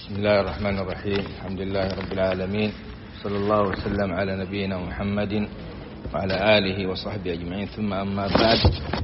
بسم الله الرحمن الرحيم. الحمد لله رب العالمين، صلى الله وسلم على نبينا محمد وعلى آله وصحبه أجمعين، ثم أما بعد.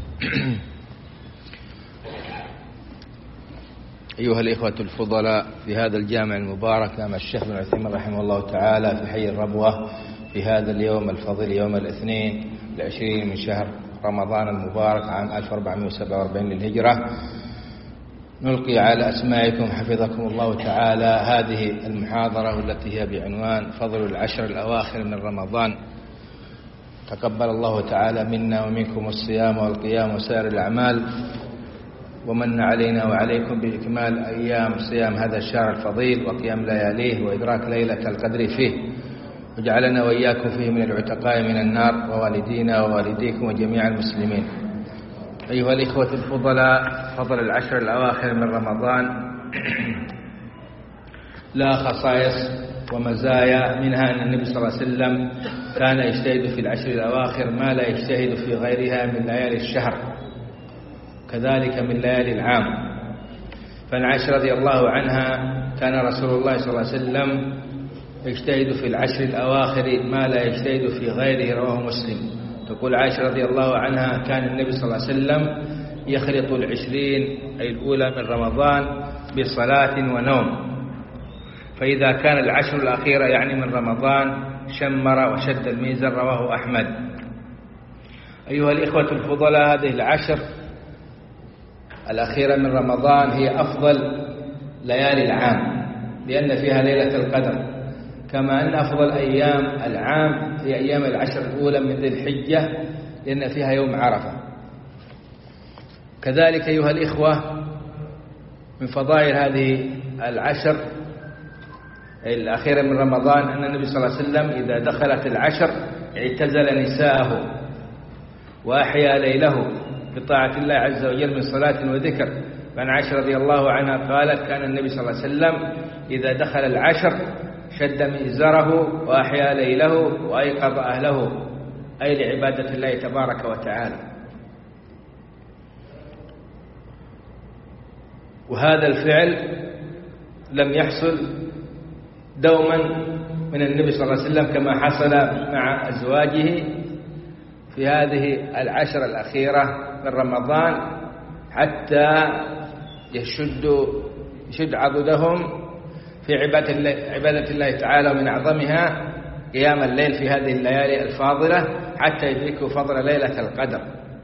أيها الإخوة الفضلاء، في هذا الجامع المبارك أمام الشيخ بن عثيمين رحمه الله تعالى في حي الربوة في هذا اليوم الفضيل، يوم الاثنين 20 من شهر رمضان المبارك عام 1447 للهجرة، نلقي على أسماعكم حفظكم الله تعالى هذه المحاضرة والتي هي بعنوان فضل العشر الأواخر من رمضان. تقبل الله تعالى منا ومنكم الصيام والقيام وسائر الأعمال، ومن علينا وعليكم بإكمال أيام صيام هذا الشهر الفضيل وقيام لياليه وإدراك ليلة القدر فيه، وجعلنا وإياكم فيه من العتقاء من النار، ووالدينا ووالديكم وجميع المسلمين. أيها الإخوة الفضلاء، فضل العشر الأواخر من رمضان لا خصائص ومزايا، منها أن النبي صلى الله عليه وسلم كان يجتهد في العشر الأواخر ما لا يجتهد في غيرها من ليالي الشهر، كذلك من ليالي العام. فعن عائشة رضي الله عنها كان رسول الله صلى الله عليه وسلم يجتهد في العشر الأواخر ما لا يجتهد في غيره، رواه مسلم. تقول عائشة رضي الله عنها كان النبي صلى الله عليه وسلم يخلط 20 أي الأولى من رمضان بصلاة ونوم، فإذا كان العشر الأخيرة يعني من رمضان شمر وشد الميزر، رواه أحمد. أيها الإخوة الفضلاء، هذه العشر الأخيرة من رمضان هي أفضل ليالي العام، لأن فيها ليلة القدر، كما أن أفضل أيام العام هي أيام العشر الأولى من ذي الحجة، لأن فيها يوم عرفة. كذلك أيها الإخوة، من فضائل هذه العشر الأخيرة من رمضان أن النبي صلى الله عليه وسلم إذا دخلت العشر اعتزل نساءه وأحيا ليله بطاعة الله عز وجل من صلاة وذكر. فعن عائشة رضي الله عنها قالت كان النبي صلى الله عليه وسلم إذا دخل العشر شد مئزره وأحيا ليله وأيقظ أهله، أي لعبادة الله تبارك وتعالى. وهذا الفعل لم يحصل دوما من النبي صلى الله عليه وسلم كما حصل مع أزواجه في هذه العشر الأخيرة من رمضان، حتى يشد عضدهم في عبادة الله تعالى، ومن أعظمها قيام الليل في هذه الليالي الفاضلة حتى يدركوا فضل ليلة القدر.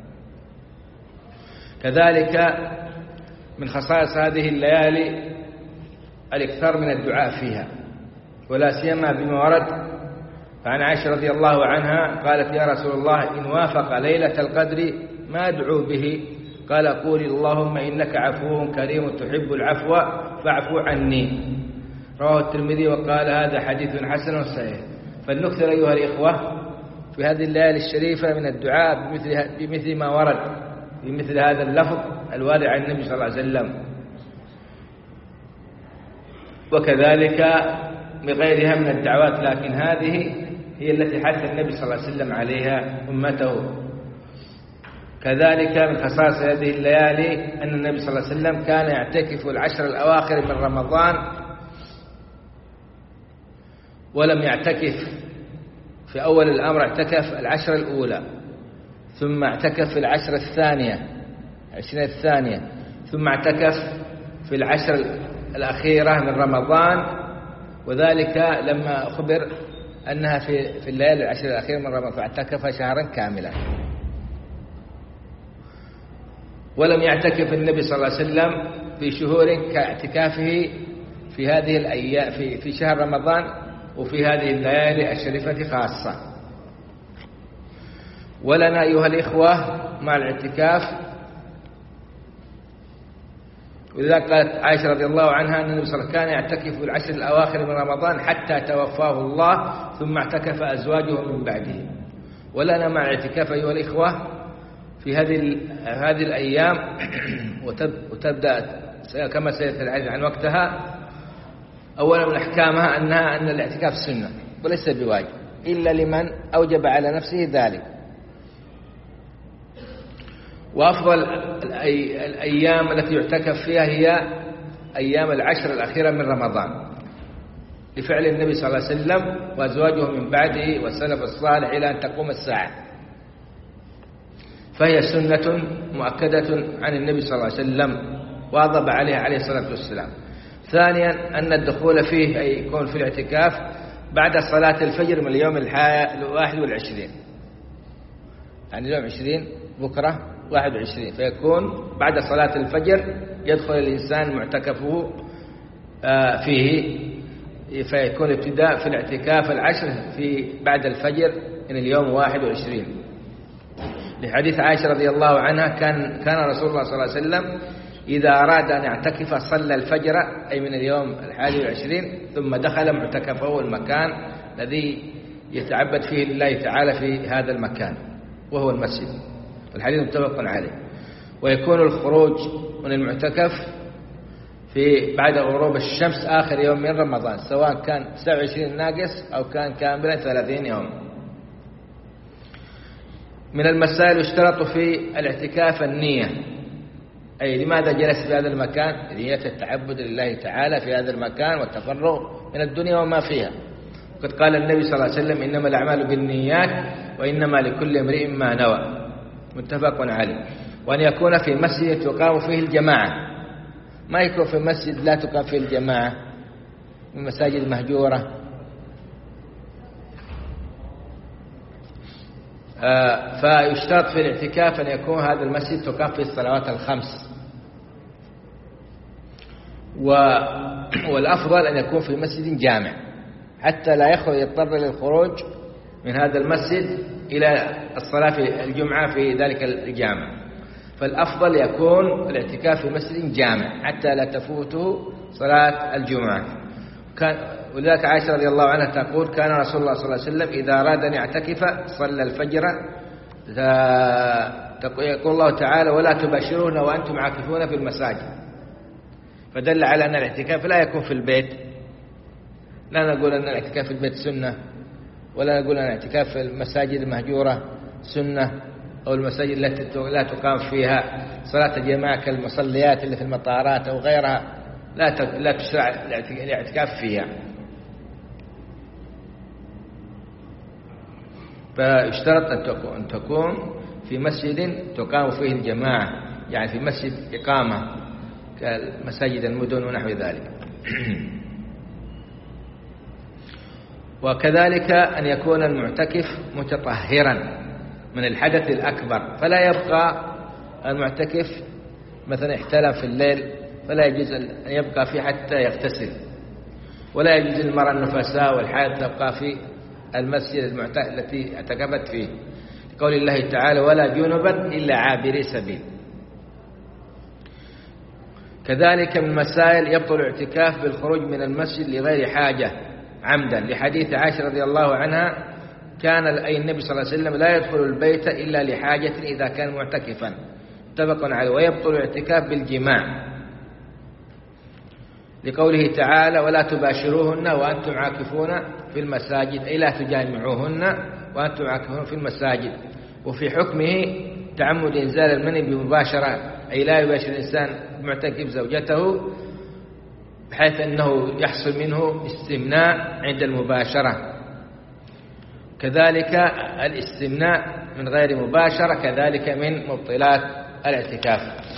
كذلك من خصائص هذه الليالي الإكثار من الدعاء فيها، ولا سيما بما ورد. فعن عائشة رضي الله عنها قالت يا رسول الله إن وافق ليلة القدر ما أدعو به؟ قال قولي اللهم إنك عفو كريم تحب العفو فاعفو عني، رواه الترمذي وقال هذا حديث حسن صحيح. فلنكثر أيها الإخوة في هذه الليالي الشريفة من الدعاء بمثل ما ورد بمثل هذا اللفظ الوارد عن النبي صلى الله عليه وسلم، وكذلك بغيرها من الدعوات، لكن هذه هي التي حث النبي صلى الله عليه وسلم عليها أمته. كذلك من خصائص هذه الليالي أن النبي صلى الله عليه وسلم كان يعتكف العشر الأواخر من رمضان، ولم يعتكف في أول الأمر، اعتكف العشر الأولى، ثم اعتكف في العشر الثانية 20 الثانية، ثم اعتكف في العشر الأخيرة من رمضان، وذلك لما أخبر أنها في الليالي العشر الأخيرة من رمضان، فاعتكف شهرا كاملا. ولم يعتكف النبي صلى الله عليه وسلم في شهور كاعتكافه في هذه الأيام في شهر رمضان وفي هذه الليالي الشريفة خاصة. ولنا أيها الإخوة مع الاعتكاف، ولذلك قالت عائشة رضي الله عنها أن النبي صلى الله عليه وسلم كان يعتكف في العشر الأواخر من رمضان حتى توفاه الله، ثم اعتكف أزواجه من بعده. ولنا مع الاعتكاف أيها الإخوة في هذه الأيام، وتبدأ كما سيأتي الحديث عن وقتها. أولا من أحكامها أن الاعتكاف سنة وليس بواجب إلا لمن أوجب على نفسه ذلك. وأفضل الأيام التي يعتكف فيها هي أيام العشر الأخيرة من رمضان لفعل النبي صلى الله عليه وسلم وأزواجه من بعده والسلف الصالح إلى أن تقوم الساعة، فهي سنة مؤكدة عن النبي صلى الله عليه وسلم واظب عليها عليه الصلاة والسلام. ثانيا أن الدخول فيه أي يكون في الاعتكاف بعد صلاة الفجر من اليوم 21، يعني اليوم 20 بكرة 21، فيكون بعد صلاة الفجر يدخل الإنسان معتكفه فيه، فيكون ابتداء في الاعتكاف العشر في بعد الفجر من اليوم 21. لحديث عائشة رضي الله عنها كان رسول الله صلى الله عليه وسلم إذا أراد أن يعتكف صلى الفجر أي من اليوم 21 ثم دخل معتكفه المكان الذي يتعبد فيه لله تعالى في هذا المكان وهو المسجد. الحديث متفق عليه. ويكون الخروج من المعتكف في بعد غروب الشمس آخر يوم من رمضان، سواء كان 29 ناقص أو كان كاملا 30 يوم. من المسائل يشترط في الاعتكاف النية، أي لماذا جلس في هذا المكان؟ نية التعبد لله تعالى في هذا المكان والتفرغ من الدنيا وما فيها. وقد قال النبي صلى الله عليه وسلم إنما الأعمال بالنيات وإنما لكل امرئ ما نوى، متفق عليه. وأن يكون في مسجد تقام فيه الجماعة، ما يكون في مسجد لا تقام فيه الجماعة من مساجد مهجورة. فيشترط في الاعتكاف أن يكون هذا المسجد تقام فيه الصلوات الخمس، والأفضل أن يكون في مسجد جامع حتى لا يضطر للخروج من هذا المسجد إلى الصلاة في الجمعة في ذلك الجامع. فالأفضل يكون الاعتكاف في مسجد جامع حتى لا تفوته صلاة الجمعة. ولذلك عائشة رضي الله عنها تقول كان رسول الله صلى الله عليه وسلم إذا أراد أن يعتكف صلى الفجر، يقول الله تعالى ولا تباشرون وأنتم عاكفون في المساجد، فدل على أن الاعتكاف لا يكون في البيت. لا نقول أن الاعتكاف في البيت سنة، ولا نقول أن الاعتكاف في المساجد المهجورة سنة، أو المساجد التي لا تقام فيها صلاة الجماعة كالمصليات اللي في المطارات أو غيرها لا تشرع الاعتكاف فيها. فاشترط أن تكون في مسجد تقام فيه الجماعة، يعني في مسجد إقامة كمساجد المدن ونحو ذلك. وكذلك أن يكون المعتكف متطهرا من الحدث الأكبر، فلا يبقى المعتكف مثلا احتلم في الليل فلا يجوز أن يبقى فيه حتى يغتسل، ولا يجوز للمرأة النفساء والحائض تبقى في المسجد التي اعتكفت فيه، لقول الله تعالى ولا جنبا إلا عابري سبيل. كذلك من المسائل يبطل الاعتكاف بالخروج من المسجد لغير حاجة عمدا، لحديث عائشة رضي الله عنها كان أي النبي صلى الله عليه وسلم لا يدخل البيت إلا لحاجة إذا كان معتكفا، متفق عليه. ويبطل الاعتكاف بالجماع لقوله تعالى ولا تباشروهن وأنتم عاكفون في المساجد، أي لا تجامعوهن وأنتم عاكفون في المساجد. وفي حكمه تعمد إنزال المني بمباشرة، أي لا يباشر الإنسان معتكف زوجته بحيث أنه يحصل منه استمناء عند المباشرة. كذلك الاستمناء من غير مباشرة كذلك من مبطلات الاعتكاف.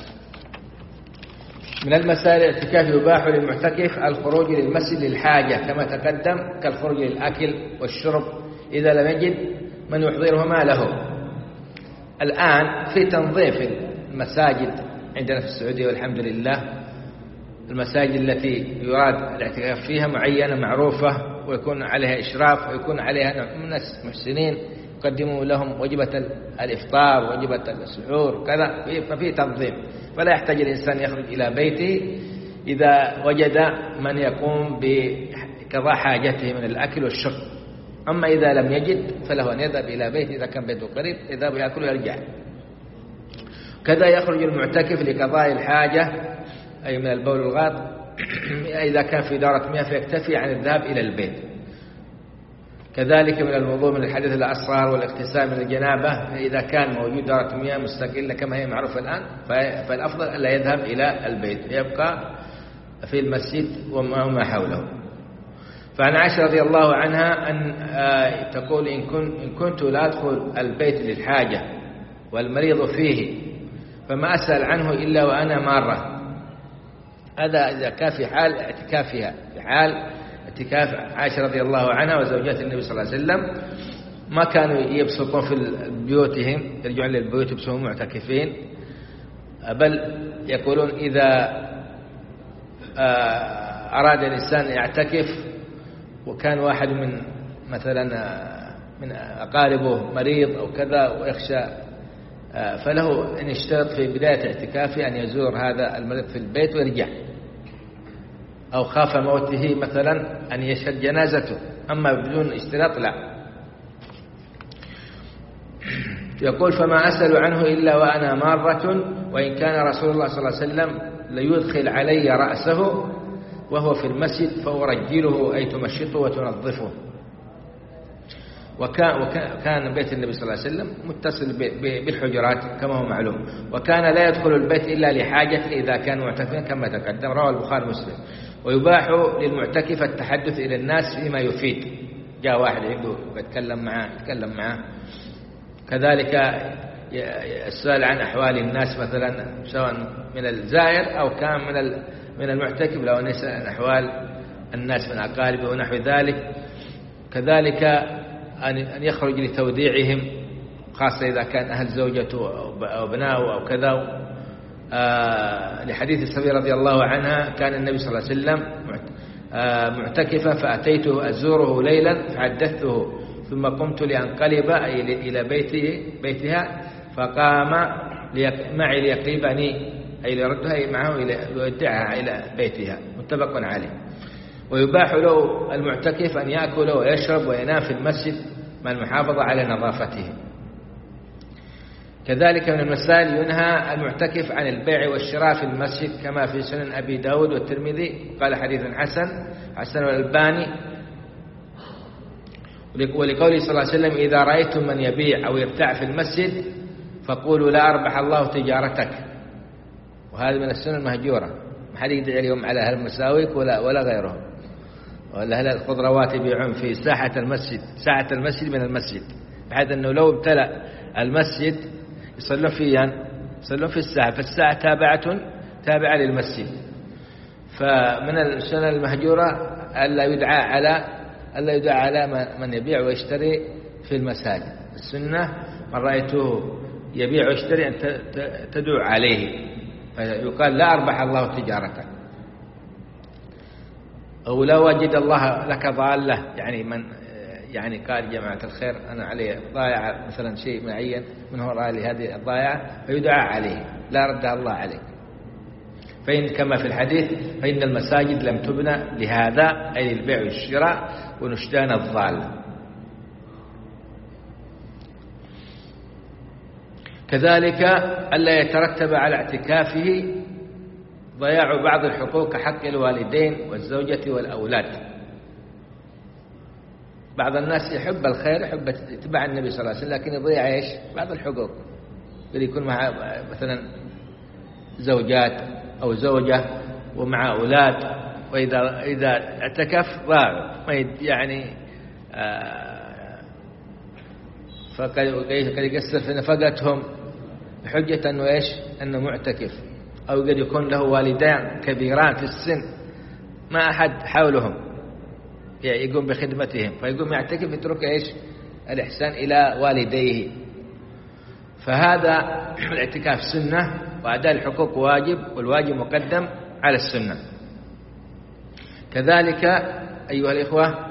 من المسائل الاعتكاف يباح للمعتكف الخروج للمسجد للحاجة كما تقدم، كالخروج للأكل والشرب إذا لم يجد من يحضرهما له. الآن في تنظيم في المساجد عندنا في السعودية والحمد لله، المساجد التي يراد الاعتكاف فيها معينة معروفة ويكون عليها إشراف ويكون عليها ناس محسنين يقدموا لهم وجبة الإفطار وجبة السحور كذا، ففي تنظيم، فلا يحتاج الإنسان يخرج إلى بيته إذا وجد من يقوم بقضاء حاجته من الأكل والشرب. أما إذا لم يجد فله أن يذهب إلى بيته إذا كان بيته قريب يذهب يأكل ويرجع. كذا يخرج المعتكف لقضاء الحاجة أي من البول والغائط إذا كان في دارة مياه فيكتفي عن الذهاب إلى البيت. كذلك من الوضوء من الحدث الأصغر والاغتسال من الجنابة إذا كان موجود دارة مياه مستقلة كما هي معروفة الآن، فالأفضل ألا يذهب إلى البيت، يبقى في المسجد وما حوله. فعن عائشة رضي الله عنها أن تقول إن كنت لا أدخل البيت للحاجة والمريض فيه فما أسأل عنه إلا وأنا مارة. هذا إذا كان في حال اعتكافها، في حال اعتكاف عائشة رضي الله عنها وزوجات النبي صلى الله عليه وسلم، ما كانوا يبسطون في بيوتهم، يرجعون للبيوت يبسطون معتكفين، بل يقولون إذا أراد الإنسان يعتكف وكان واحد من مثلا من أقاربه مريض أو كذا ويخشى، فله أن يشترط في بداية اعتكافه أن يزور هذا المريض في البيت ويرجع، أو خاف موته مثلا أن يشهد جنازته، أما بدون اشتراط لا. يقول فما أسأل عنه إلا وأنا مارة، وإن كان رسول الله صلى الله عليه وسلم ليدخل علي رأسه وهو في المسجد فأرجله أي تمشطه وتنظفه. وكان بيت النبي صلى الله عليه وسلم متصل بالحجرات كما هو معلوم، وكان لا يدخل البيت إلا لحاجة إذا كان معتكفا كما تقدم، رواه البخاري ومسلم. ويباح للمعتكف التحدث إلى الناس فيما يفيد، جاء واحد عنده يتكلم معه، كذلك السؤال عن أحوال الناس مثلا سواء من الزائر أو كان من المعتكف، لو نسأل عن أحوال الناس من أقاربه ونحو ذلك. كذلك أن يخرج لتوديعهم، خاصة إذا كان أهل زوجته أو ابنائه أو كذا. لحديث الصبي رضي الله عنها كان النبي صلى الله عليه وسلم معتكفا فأتيته أزوره ليلا فحدثته، ثم قمت لأنقلب إلى بيتها فقام معي ليقربني أي ليردها معه ليودعها إلى بيتها، متفق عليه. ويباح له المعتكف أن يأكل ويشرب وينام في المسجد مع المحافظة على نظافته. كذلك من المسائل ينهى المعتكف عن البيع والشراء في المسجد كما في سنن أبي داود والترمذي، قال حديث حسن والألباني. ولقوله صلى الله عليه وسلم إذا رأيتم من يبيع أو يبتاع في المسجد فقولوا لا أربح الله تجارتك. وهذا من السنن المهجورة، ما حد يدعي اليوم على أهل المساويك ولا غيرهم، ولا أهل الخضروات يبيعون في ساحة المسجد من المسجد، بحيث أنه لو ابتلأ المسجد يصلون في الساحة، فالساحة تابعة للمسجد. فمن السنن المهجورة ألا يدعى على من يبيع ويشتري في المساجد. السنة من رأيته يبيع ويشتري أن تدعو عليه، فيقال لا أربح الله تجارتك، أو لا وجد الله لك ضالة، يعني قال جماعة الخير أنا عليه ضايع مثلا شيء معين من هو رأى لي هذه الضائعة، فيدعى عليه لا ردها الله عليك. فإن كما في الحديث فإن المساجد لم تبنى لهذا، أي للبيع والشراء ونشتان الضالة. كذلك ألا يترتب على اعتكافه ضياع بعض الحقوق كحق الوالدين والزوجة والأولاد. بعض الناس يحب الخير، يحب اتباع النبي صلى الله عليه وسلم، لكن يضيع بعض الحقوق، يكون مع مثلا زوجات أو زوجة ومع أولاد، وإذا اعتكف ضاع، فقد يقصر في نفقتهم بحجة أنه معتكف، أو قد يكون له والدان كبيران في السن ما أحد حولهم يقوم بخدمتهم، فيقوم يعتكف يترك الإحسان إلى والديه. فهذا الاعتكاف سنة، وأداء الحقوق واجب، والواجب مقدم على السنة. كذلك أيها الإخوة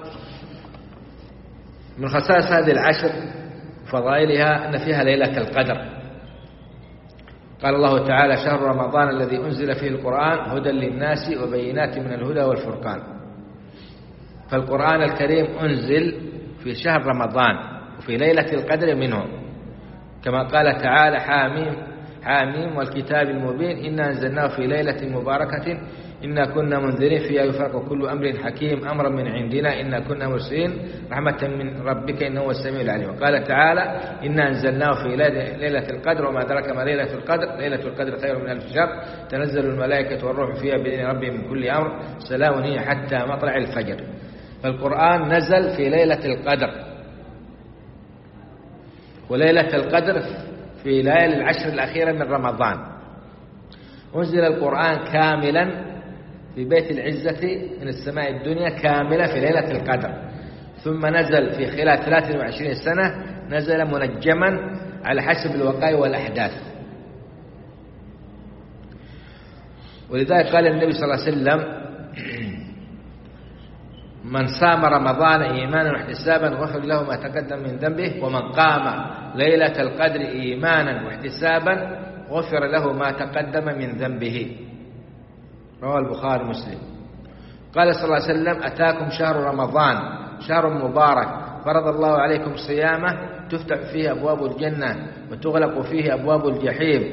من خصائص هذه العشر فضائلها أن فيها ليلة القدر. قال الله تعالى شهر رمضان الذي أنزل فيه القرآن هدى للناس وبينات من الهدى والفرقان. فالقرآن الكريم أنزل في شهر رمضان وفي ليلة القدر منه، كما قال تعالى حاميم والكتاب المبين إنا أنزلناه في ليلة مباركة إنا كنا منذرين فيها يفرق كل أمر حكيم أمرا من عندنا إنا كنا مرسلين رحمة من ربك إنه هو السميع العليم. وقال تعالى إنا أنزلناه في ليلة القدر وما أدراك ما ليلة القدر ليلة القدر خير من 1000 شهر تنزل الملائكة والروح فيها بإذن ربهم من كل أمر سلام هي حتى مطلع الفجر. فالقرآن نزل في ليلة القدر، وليلة القدر في ليالي العشر الأخيرة من رمضان. أنزل القرآن كاملا في بيت العزة من السماء الدنيا كاملة في ليلة القدر، ثم نزل في خلال 23 سنة نزل منجما على حسب الوقائع والأحداث. ولذلك قال النبي صلى الله عليه وسلم من صام رمضان إيمانا واحتسابا غفر له ما تقدم من ذنبه ومن قام ليلة القدر إيمانا واحتسابا غفر له ما تقدم من ذنبه. رواه البخاري ومسلم. قال صلى الله عليه وسلم أتاكم شهر رمضان شهر مبارك فرض الله عليكم صيامه تفتح فيه أبواب الجنة وتغلق فيه أبواب الجحيم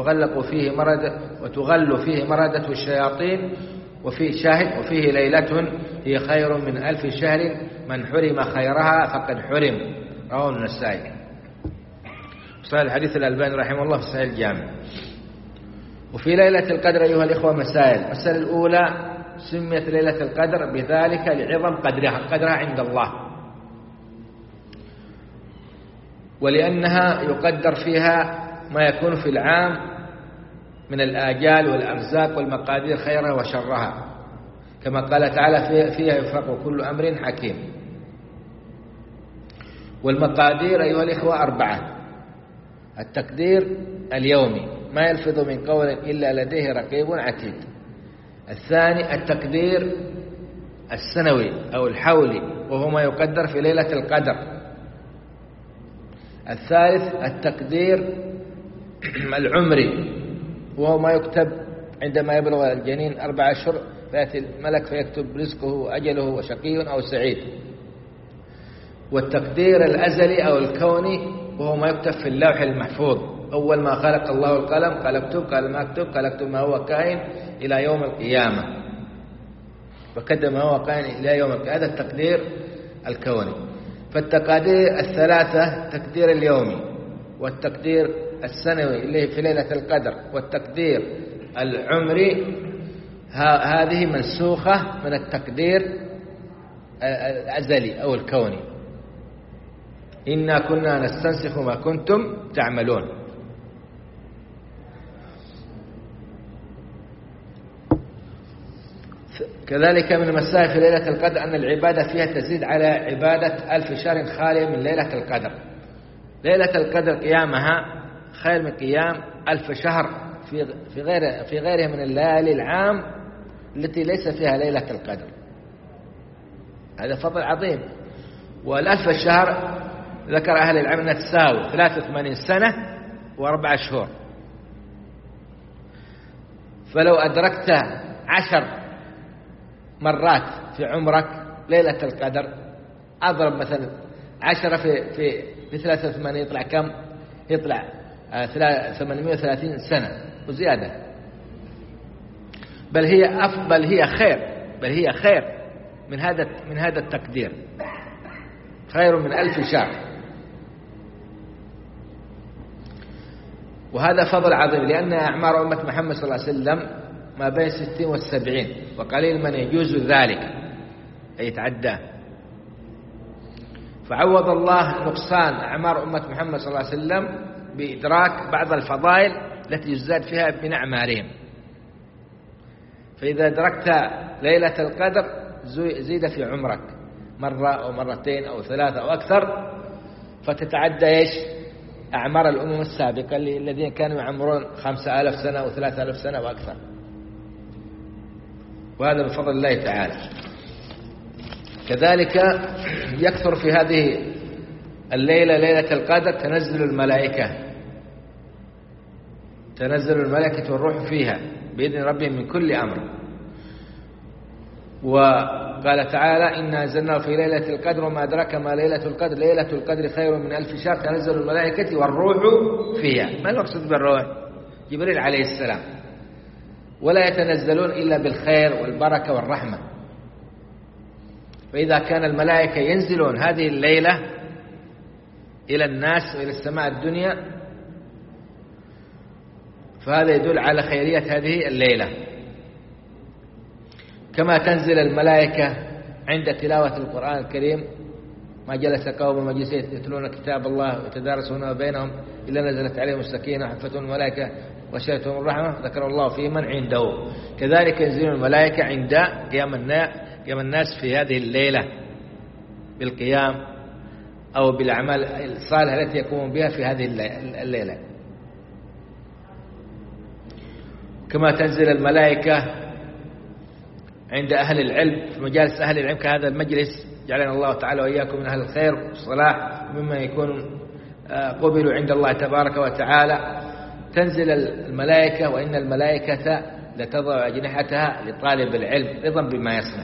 وتغل فيه مردة الشياطين وفيه شاهد وفيه ليلة هي خير من 1000 شهر من حرم خيرها فقد حرم. رواه النسائي. صحيح الحديث الألباني رحمه الله في صحيح الجامع. وفي ليلة القدر أيها الإخوة مسائل. المسألة الأولى سميت ليلة القدر بذلك لعظم قدرها عند الله، ولأنها يقدر فيها ما يكون في العام من الآجال والأرزاق والمقادير خيرها وشرها، كما قال تعالى فيها يفرق كل أمر حكيم. والمقادير أيها الإخوة 4: التقدير اليومي ما يلفظ من قول إلا لديه رقيب عتيد. الثاني التقدير السنوي أو الحولي وهو ما يقدر في ليلة القدر. الثالث التقدير العمري وهو ما يكتب عندما يبلغ الجنين 4 أشهر فيأتي الملك فيكتب رزقه وأجله وشقي أو سعيد. والتقدير الأزلي أو الكوني وهو ما يكتب في اللوح المحفوظ. أول ما خلق الله القلم قال اكتب، قال ما اكتب، قال اكتب ما هو كائن إلى يوم القيامة، فكتب ما هو كائن إلى يوم القيامة. هذا التقدير الكوني. فالتقادير 3: التقدير اليومي والتقدير السنوي اللي في ليلة القدر والتقدير العمري هذه منسوخة من التقدير الأزلي أو الكوني. إنا كنا نستنسخ ما كنتم تعملون. كذلك من المسائل في ليلة القدر أن العبادة فيها تزيد على عبادة 1000 شهر خالية من ليلة القدر. ليلة القدر قيامها خير من قيام 1000 شهر في غيرها من الليالي العام التي ليس فيها ليلة القدر. هذا فضل عظيم. وال1000 شهر ذكر أهل العلم أنها تساوي 83 سنة و4 شهور. فلو أدركت 10 مرات في عمرك ليلة القدر، أضرب مثلا 10 في 83 يطلع كم؟ يطلع 830 سنة وزيادة. بل هي خير من هذا التقدير، خير من 1000 شهر. وهذا فضل عظيم، لأن أعمار أمة محمد صلى الله عليه وسلم ما بين 60 و70، وقليل من يجوز ذلك أي يتعداه. فعوض الله نقصان أعمار أمة محمد صلى الله عليه وسلم بإدراك بعض الفضائل التي يزداد فيها من أعمارهم. فإذا أدركت ليلة القدر زيد في عمرك مرة أو مرتين أو 3 أو أكثر، فتتعدى إيش؟ أعمار الأمم السابقة الذين كانوا يعمرون 5000 سنة أو 3000 سنة وأكثر. وهذا بفضل الله تعالى. كذلك يكثر في هذه الليلة ليلة القدر تنزل الملائكة والروح فيها بإذن ربهم من كل أمر. وقال تعالى إنا أنزلناه في ليلة القدر وما أدراك ما ليلة القدر ليلة القدر خير من 1000 شهر تنزل الملائكة والروح فيها. ما المقصود بالروح؟ جبريل عليه السلام، ولا يتنزلون إلا بالخير والبركة والرحمة. فإذا كان الملائكة ينزلون هذه الليلة إلى الناس وإلى السماء الدنيا، فهذا يدل على خيرية هذه الليلة. كما تنزل الملائكة عند تلاوة القرآن الكريم، ما جلس قوم مجلسين يتلون كتاب الله ويتدارسونه بينهم إلا نزلت عليهم السكينة وحفتهم الملائكة وغشيتهم الرحمة ذكر الله في من عنده. كذلك ينزلون الملائكة عند قيام الناس في هذه الليلة بالقيام أو بالأعمال الصالحة التي يقومون بها في هذه الليلة. كما تنزل الملائكة عند أهل العلم في مجالس أهل العلم كهذا المجلس، جعلنا الله تعالى وإياكم من أهل الخير والصلاح مما يكون قبلوا عند الله تبارك وتعالى. تنزل الملائكة، وإن الملائكة لتضع أجنحتها لطالب العلم رضا بما يصنع.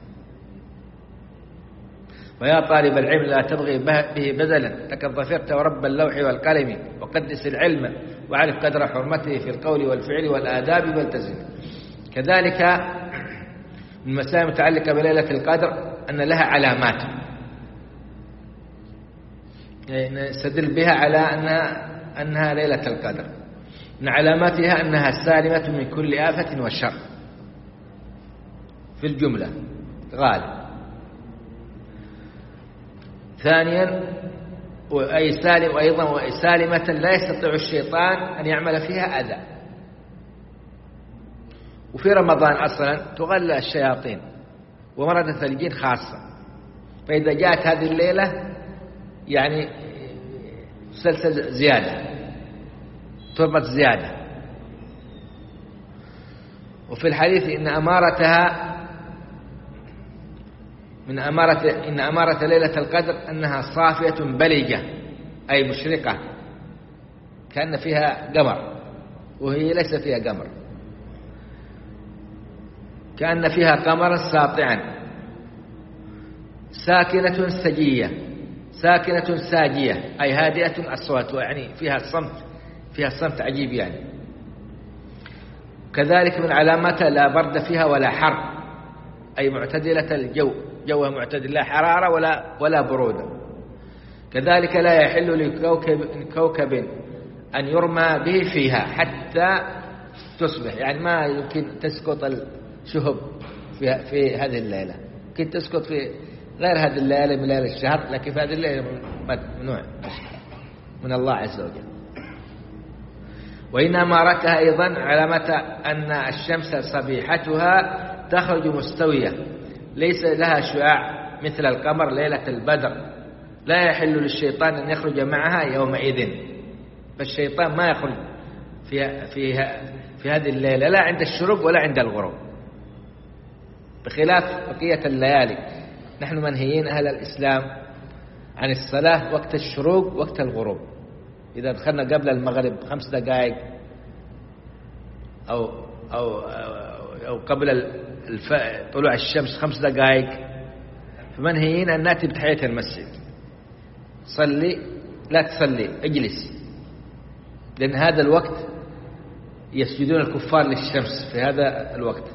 ويا طالب العلم لا تبغي به بذلا، لقد ظفرت ورب اللوح والقلم، وقدس العلم وعرف قدر حرمته في القول والفعل والآداب والتزم. كذلك من المسائل المتعلقة بليلة القدر أن لها علامات نستدل بها على أنها ليلة القدر. من علاماتها أنها سالمة من كل آفة وشر في الجملة غالب. ثانيا أي سالم، وأيضا سالمة لا يستطيع الشيطان أن يعمل فيها أذى. وفي رمضان أصلا تغلى الشياطين ومردة الجن خاصة، فإذا جاءت هذه الليلة يعني سلسل زيادة، تربط زيادة. وفي الحديث إن أمارة ليلة القدر أنها صافية بليجة، أي مشرقة كأن فيها قمر، وهي ليس فيها قمر، كأن فيها قمرا ساطعا، ساكنة سجية، ساكنة ساجية، أي هادئة الصوت، يعني فيها الصمت عجيب يعني. كذلك من علاماتها لا برد فيها ولا حر، أي معتدلة الجو، جوها معتدل، لا حرارة ولا برودة. كذلك لا يحل لكوكب أن يرمى به فيها حتى تصبح، يعني ما يمكن تسقط الشهب في هذه الليلة، يمكن تسقط في غير هذه الليلة من ليلة الشهر، لكن في هذه الليلة ممنوع من الله عز وجل. وإن أمارتها أيضا علامة أن الشمس صبيحتها تخرج مستوية ليس لها شعاع مثل القمر ليلة البدر، لا يحل للشيطان أن يخرج معها يومئذ. فالشيطان ما يخرج في هذه الليلة، لا عند الشروق ولا عند الغروب، بخلاف بقية الليالي. نحن منهيين أهل الإسلام عن الصلاة وقت الشروق وقت الغروب. إذا دخلنا قبل المغرب 5 دقائق أو قبل طلوع الشمس 5 دقائق، فمنهيين أن نأتي بتحية المسجد. صلي لا تصلي، اجلس، لأن هذا الوقت يسجدون الكفار للشمس في هذا الوقت،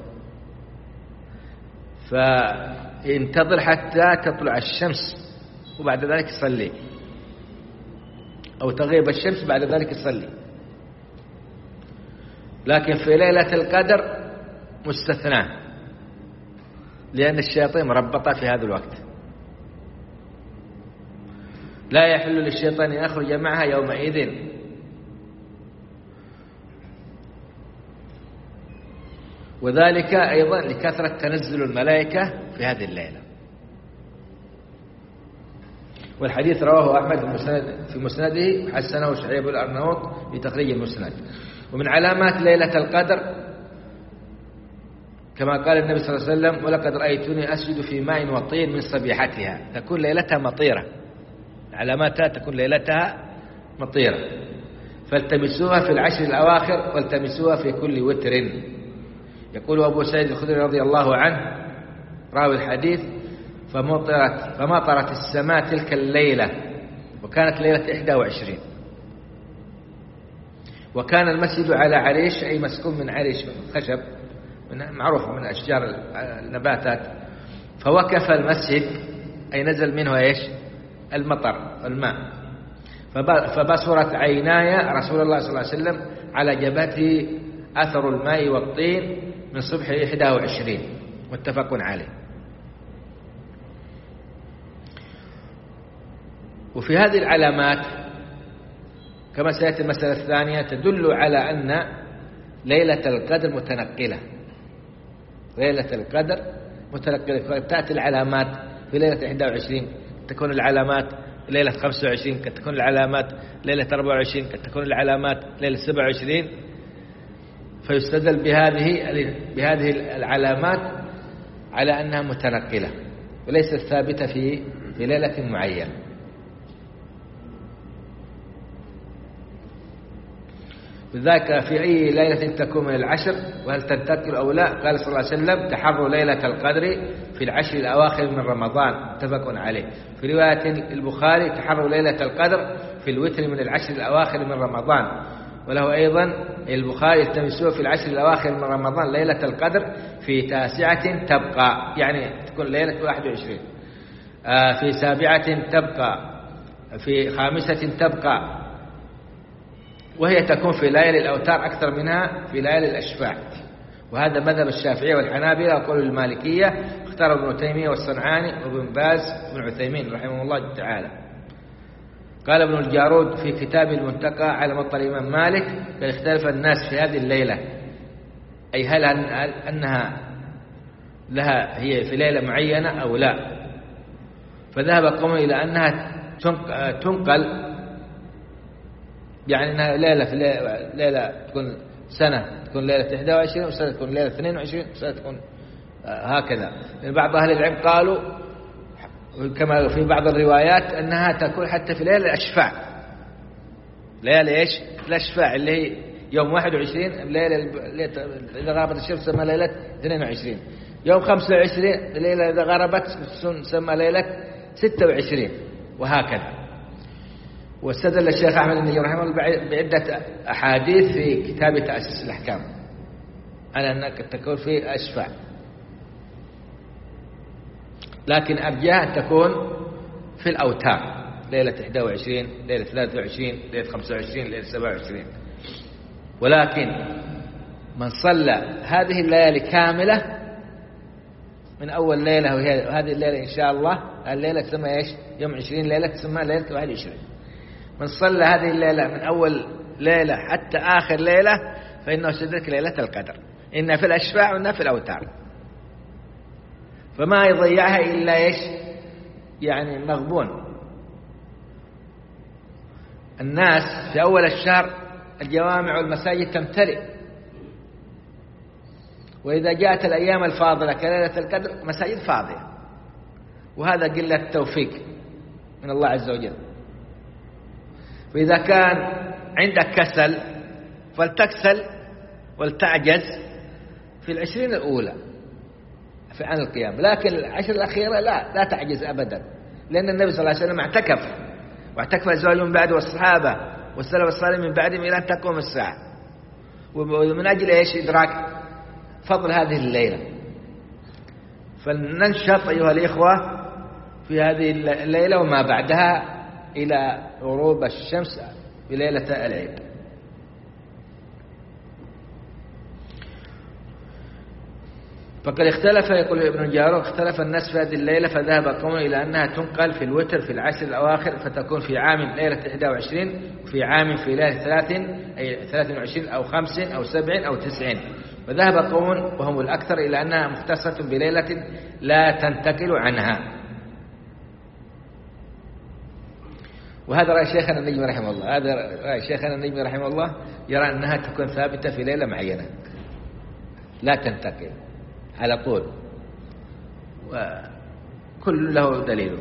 فانتظر حتى تطلع الشمس وبعد ذلك صلي، أو تغيب الشمس بعد ذلك صلي. لكن في ليلة القدر مستثنى، لأن الشياطين مربطة في هذا الوقت، لا يحل للشيطان أن يخرج معها يومئذ. وذلك أيضا لكثرة تنزل الملائكة في هذه الليلة. والحديث رواه أحمد في مسنده، حسنه شعيب الأرناؤوط في تخريج المسند. ومن علامات ليلة القدر كما قال النبي صلى الله عليه وسلم: ولقد رأيتني أسجد في ماء وطين من صبيحتها. تكون ليلتها مطيرة، علاماتها تكون ليلتها مطيرة. فالتمسوها في العشر الأواخر والتمسوها في كل وتر. يقول أبو سعيد الخدري رضي الله عنه راوي الحديث: فمطرت السماء تلك الليلة، وكانت ليلة 21. وكان المسجد على عريش، أي مسكون من عريش، من خشب، معروف من أشجار النباتات. فوقف المسجد، أي نزل منه إيش؟ المطر، الماء. فبصرت عيناي رسول الله صلى الله عليه وسلم على جبهته أثر الماء والطين من صبح 21، متفق عليه. وفي هذه العلامات كما سيأتي المسألة الثانية تدل على أن ليلة القدر متنقلة. ليلة القدر متنقلة. تأتي العلامات في ليلة 21، تكون العلامات ليلة 25، قد تكون العلامات ليلة 24، قد تكون العلامات ليلة 27. فيستدل بهذه العلامات على أنها متنقلة وليست ثابتة في ليلة معينة. لذلك في أي ليلة تكون من العشر وهل تنتقل أو لا؟ قال صلى الله عليه وسلم: تحروا ليلة القدر في العشر الأواخر من رمضان، متفق عليه. في رواية البخاري: تحروا ليلة القدر في الوتر من العشر الأواخر من رمضان. وله أيضا البخاري: التمسوه في العشر الأواخر من رمضان ليلة القدر في 9 تبقى، يعني تكون ليلة 21، في 7 تبقى، في 5 تبقى، وهي تكون في ليالي الأوتار أكثر منها في ليالي الأشفاع. وهذا مذهب الشافعية والحنابلة وقول المالكية، اختار ابن تيمية والصنعاني وابن باز وابن عثيمين رحمه الله تعالى. قال ابن الجارود في كتاب المنتقى على موطأ الإمام مالك: قد اختلف الناس في هذه الليلة، أي هل أنها لها هي في ليلة معينة أو لا. فذهب قوم إلى أنها تنقل، يعني أنها ليلة في ليلة تكون سنة، تكون ليلة 21، وسنة تكون ليلة 22، وسنة تكون هكذا. لأن بعض أهل العلم قالوا كما في بعض الروايات أنها تكون حتى في ليلة الأشفاع. ليلة إيش؟ الأشفاع اللي هي يوم 21، ليلة إذا غربت الشمس تسمى ليلة 22، يوم 25 ليلة إذا غربت تسمى ليلة 26، وهكذا. واستدل الشيخ أحمد بن نجيب رحمه الله بعدة أحاديث في كتاب تأسيس الأحكام على أنك تكون في أشفاع، لكن أرجاها أن تكون في الأوتار، ليلة 21، ليلة 23، ليلة 25، ليلة 27. ولكن من صلى هذه الليالي كاملة من أول ليلة، وهذه الليلة إن شاء الله الليلة تسمى إيش؟ يوم 20 ليلة تسمى ليلة 21. من صلى هذه الليلة من أول ليلة حتى آخر ليلة فإنه سيدرك ليلة القدر، إن في الأشفاع وإن في الأوتار. فما يضيعها إلا إيش؟ يعني مغبون. الناس في أول الشهر الجوامع والمساجد تمتلئ، وإذا جاءت الأيام الفاضلة كليلة القدر مساجد فاضية، وهذا قلة توفيق من الله عز وجل. فإذا كان عندك كسل فلتكسل ولتعجز في 20 الأولى عن القيام، لكن 10 الأخيرة لا تعجز أبدا، لأن النبي صلى الله عليه وسلم اعتكف، واعتكف الأزواج من بعد والصحابة والسلف الصالح من بعدهم إلى أن تقوم الساعة. ومن أجل إيش؟ إدراك فضل هذه الليلة. فلننشط أيها الإخوة في هذه الليلة وما بعدها إلى غروب الشمس في ليلة العيد. فقد اختلف، يقول ابن الجارود: اختلف الناس في هذه الليلة، فذهب قوم إلى أنها تنقل في الوتر في العشر الأواخر، فتكون في عام ليلة 21، وفي عام في ليلة 30 أي 23 أو 50 أو 70 أو 90. وذهب قوم وهم الأكثر إلى أنها مختصة بليلة لا تنتقل عنها. وهذا رأي شيخنا النجم رحمه الله. هذا رأي شيخنا النجم رحمه الله، يرى أنها تكون ثابتة في ليلة معينة لا تنتقل على طول، وكل له دليل.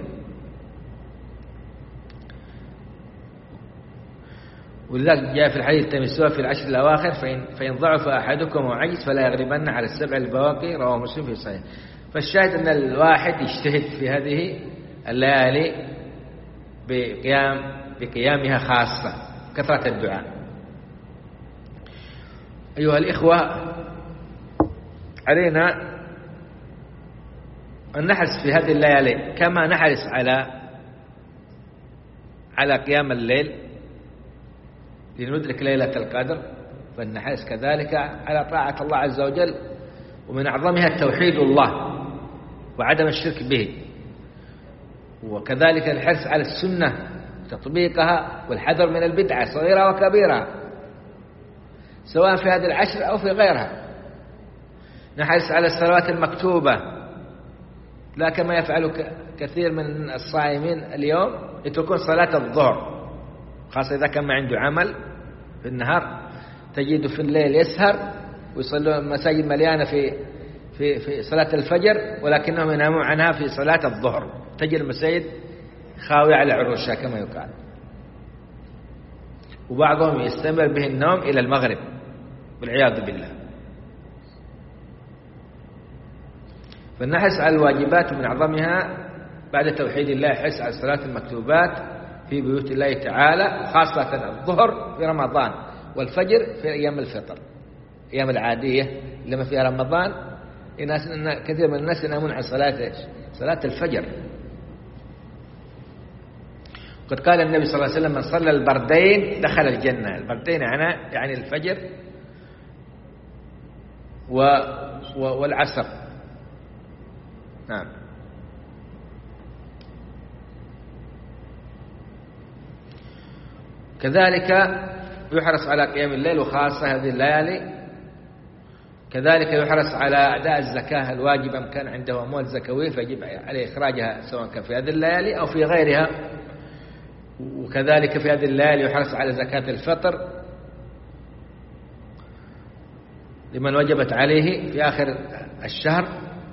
ولذلك جاء في الحديث: تمسوها في العشر الأواخر فإن ضعف أحدكم وعجز فلا يغلبن على السبع البواقي، رواه مسلم في صحيح. فالشاهد أن الواحد يجتهد في هذه الليالي بقيامها خاصة، كثرة الدعاء. أيها الإخوة، علينا أن نحرص في هذه الليالي كما نحرص على قيام الليل لندرك ليلة القدر، فلنحرص كذلك على طاعة الله عز وجل، ومن أعظمها توحيد الله وعدم الشرك به، وكذلك الحرص على السنة تطبيقها والحذر من البدعة صغيرة وكبيرة سواء في هذه العشر أو في غيرها. نحرص على الصلوات المكتوبة، لا كما يفعل كثير من الصائمين اليوم يتركون صلاة الظهر، خاصة إذا كان ما عنده عمل في النهار، تجد في الليل يسهر ويصلون المساجد مليانة في صلاة الفجر، ولكنهم ينامون عنها في صلاة الظهر، تجد المساجد خاوية على عروشها كما يقال، وبعضهم يستمر به النوم إلى المغرب والعياذ بالله. فنحرص على الواجبات من أعظمها بعد توحيد الله حرص على الصلاة المكتوبات في بيوت الله تعالى، خاصة الظهر في رمضان والفجر في أيام الفطر. أيام العادية لما فيها رمضان كثير من الناس ينامون عن صلاة الفجر. قد قال النبي صلى الله عليه وسلم: من صلى البردين دخل الجنة. البردين يعني الفجر والعصر. نعم. كذلك يحرص على قيام الليل وخاصة هذه الليالي. كذلك يحرص على أداء الزكاة الواجبة، إن كان عنده أموال زكوية فيجب عليه إخراجها سواء كان في هذه الليالي أو في غيرها. وكذلك في هذه الليالي يحرص على زكاة الفطر لمن وجبت عليه في آخر الشهر.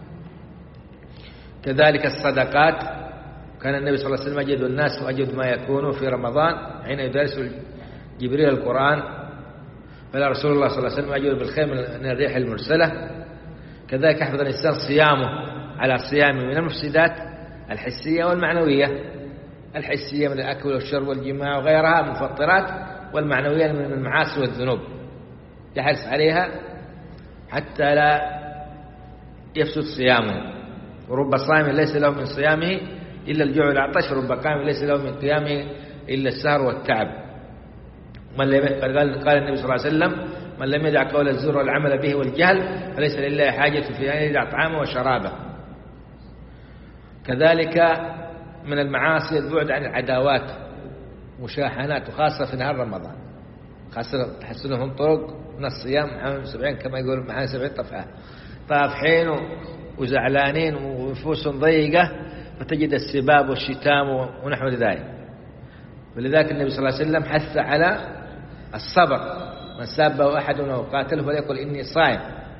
كذلك الصدقات، كان النبي صلى الله عليه وسلم أجد الناس وأجد ما يكون في رمضان حين يدرس جبريل القرآن، فلا رسول الله صلى الله عليه وسلم أجد بالخير من الريح المرسلة. كذلك يحفظ الإنسان صيامه على صيامه من المفسدات الحسية والمعنوية. الحسية من الأكل والشرب والجماع وغيرها من المفطرات، والمعنوية من المعاصي والذنوب، يحرص عليها حتى لا يفسد صيامه. ورب صائم ليس له من صيامه إلا الجوع والعطش، ورب قائم ليس له من قيامه إلا السهر والتعب. قال النبي صلى الله عليه وسلم: من لم يدع قول الزور والعمل به والجهل فليس لله حاجة في أن يدع طعامه وشرابه. كذلك من المعاصي البعد عن العداوات مشاحنات، وخاصة في نهار رمضان، خاصة تحسنهم طرق من الصيام 70 كما يقول معانا 70 طفحة، طافحين وزعلانين ونفوس ضيقة، فتجد السباب والشتام ونحو ذلك. ولذلك النبي صلى الله عليه وسلم حث على الصبر: من سابه أحد أو قاتله فليقل إني صائم.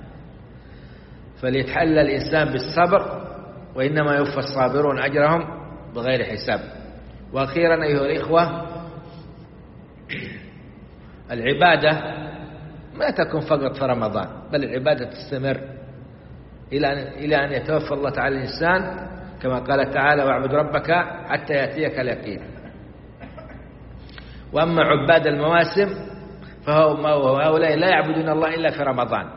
فليتحلى الإنسان بالصبر، وإنما يوفى الصابرون أجرهم بغير حساب. وأخيرا أيها الإخوة، العبادة ما تكون فقط في رمضان، بل العبادة تستمر إلى أن يتوفى الله تعالى الإنسان، كما قال تعالى: واعبد ربك حتى يأتيك اليقين. وأما عباد المواسم فهؤلاء لا يعبدون الله إلا في رمضان،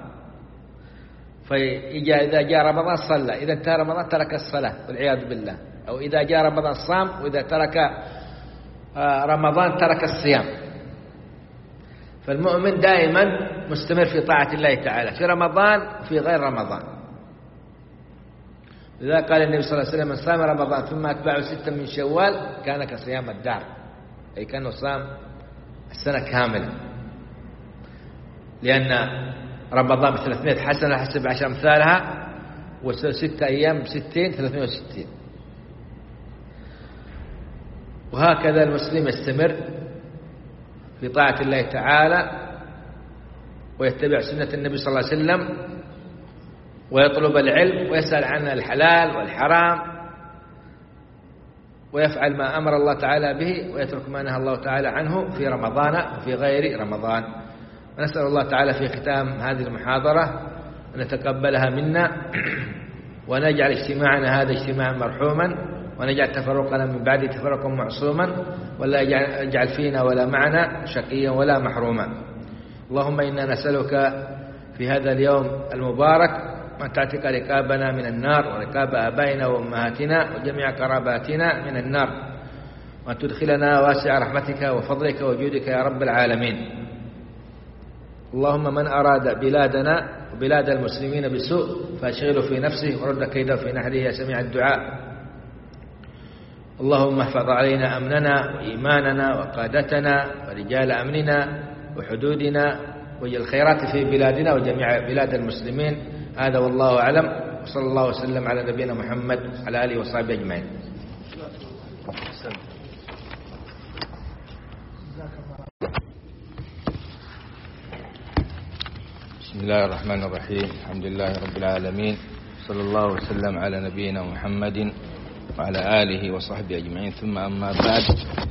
فإذا جاء رمضان صلى، إذا انتهى رمضان ترك الصلاة والعياذ بالله، أو إذا جاء رمضان صام، وإذا ترك رمضان ترك الصيام. فالمؤمن دائما مستمر في طاعة الله تعالى في رمضان وفي غير رمضان. لذا قال النبي صلى الله عليه وسلم: من صام رمضان ثم أتبعه 6 من شوال كان كصيام الدهر، أي كأنه صام السنة كاملة، لأن رمضان ب300 حسنة حسب 10 أمثالها، و6 أيام ب60 360. وهكذا المسلم يستمر في طاعة الله تعالى ويتبع سنة النبي صلى الله عليه وسلم، ويطلب العلم ويسأل عن الحلال والحرام، ويفعل ما أمر الله تعالى به ويترك ما نهى الله تعالى عنه في رمضان وفي غير رمضان. ونسأل الله تعالى في ختام هذه المحاضرة أن يتقبلها منا، ونجعل اجتماعنا هذا اجتماعا مرحوما، ونجعل تفرقنا من بعد تفرقا معصوما، ولا يجعل فينا ولا معنا شقيا ولا محروما. اللهم إنا نسألك في هذا اليوم المبارك أن تعتق رقابنا من النار ورقاب آبائنا وأمهاتنا وجميع قراباتنا من النار، وأن تدخلنا واسع رحمتك وفضلك وجودك يا رب العالمين. اللهم من أراد بلادنا وبلاد المسلمين بسوء فأشغله في نفسه ورد كيده في نحره يا سميع الدعاء. اللهم احفظ علينا أمننا وإيماننا وقادتنا ورجال أمننا وحدودنا واجعل الخيرات في بلادنا وجميع بلاد المسلمين. هذا والله أعلم، وصلى الله وسلم على نبينا محمد وعلى آله وصحبه أجمعين. بسم الله الرحمن الرحيم. الحمد لله رب العالمين، صلى الله وسلم على نبينا محمد وعلى آله وصحبه أجمعين، ثم أما بعد.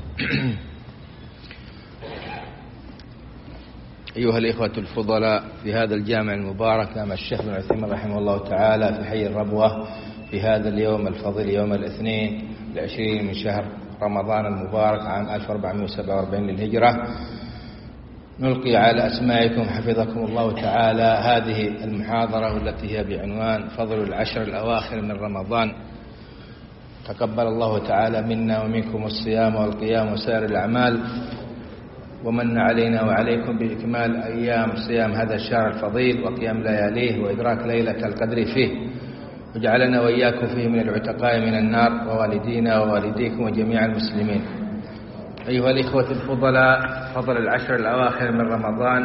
أيها الإخوة الفضلاء، في هذا الجامع المبارك أمام الشيخ بن عثيمين رحمه الله تعالى في حي الربوة في هذا اليوم الفضيل يوم الاثنين 20 من شهر رمضان المبارك عام 1447 للهجرة، نلقي على أسمائكم حفظكم الله تعالى هذه المحاضرة والتي هي بعنوان فضل العشر الأواخر من رمضان. تقبل الله تعالى منا ومنكم الصيام والقيام وسائر الأعمال، ومن علينا وعليكم بإكمال أيام صيام هذا الشهر الفضيل وقيام لياليه وإدراك ليلة القدر فيه، وجعلنا وإياكم فيه من العتقاء من النار، ووالدينا ووالديكم وجميع المسلمين. أيها الإخوة الفضلاء، فضل العشر الأواخر من رمضان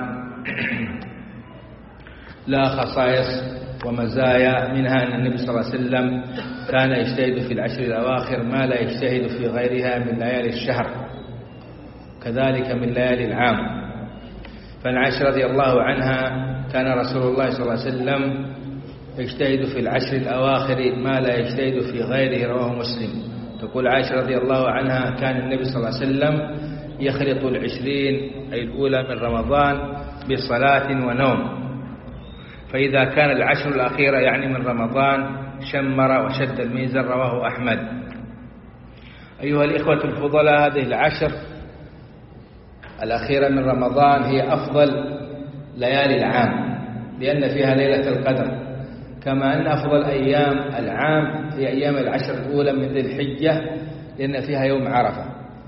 لا خصائص ومزايا، منها أن النبي صلى الله عليه وسلم كان يجتهد في العشر الأواخر ما لا يجتهد في غيرها من ليالي الشهر، كذلك من ليالي العام. فعن عائشة رضي الله عنها كان رسول الله صلى الله عليه وسلم يجتهد في العشر الأواخر ما لا يجتهد في غيره، رواه مسلم. تقول عائشة رضي الله عنها كان النبي صلى الله عليه وسلم يخلط 20 أي الأولى من رمضان بصلاة ونوم، فإذا كان العشر الأخيرة يعني من رمضان شمر وشد الميزر، رواه أحمد. أيها الإخوة الفضلاء، هذه العشر الأخيرة من رمضان هي أفضل ليالي العام، لأن فيها ليلة القدر، كما أن أفضل أيام العام هي أيام العشر الأولى من ذي الحجة، لأن فيها يوم عرفة.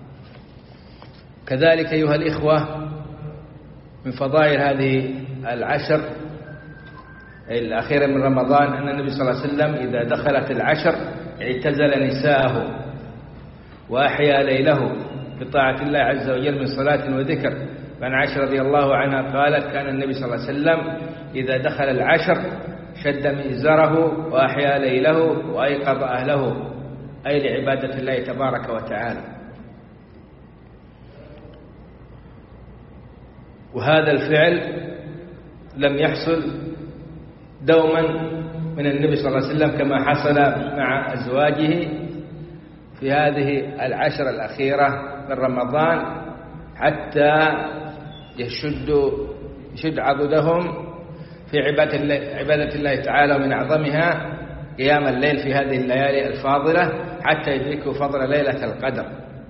كذلك أيها الإخوة، من فضائل هذه العشر الأخيرة من رمضان أن النبي صلى الله عليه وسلم إذا دخلت العشر اعتزل نساءه وأحيا ليله بطاعة الله عز وجل من صلاة وذكر. فعن عائشة رضي الله عنها قالت كان النبي صلى الله عليه وسلم إذا دخل العشر شد مئزره وأحيا ليله وأيقظ أهله، أي لعبادة الله تبارك وتعالى. وهذا الفعل لم يحصل دوما من النبي صلى الله عليه وسلم كما حصل مع أزواجه في هذه العشر الأخيرة من رمضان، حتى يشد عضدهم في عبادة الله تعالى، ومن أعظمها قيام الليل في هذه الليالي الفاضلة حتى يدركوا فضل ليلة القدر.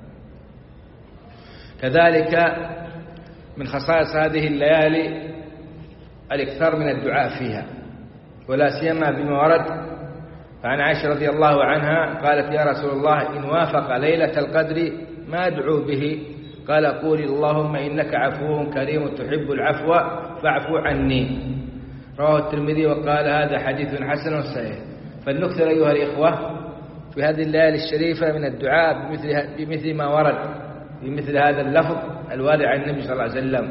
كذلك من خصائص هذه الليالي الإكثار من الدعاء فيها، ولا سيما بما ورد. فعن عائشة رضي الله عنها قالت يا رسول الله إن وافق ليلة القدر ما أدعو به؟ قال قولي اللهم إنك عفو كريم تحب العفو فاعفو عني، رواه الترمذي وقال هذا حديث حسن صحيح. فلنكثر أيها الإخوة في هذه الليالي الشريفة من الدعاء بمثل ما ورد بمثل هذا اللفظ الوارد عن النبي صلى الله عليه وسلم،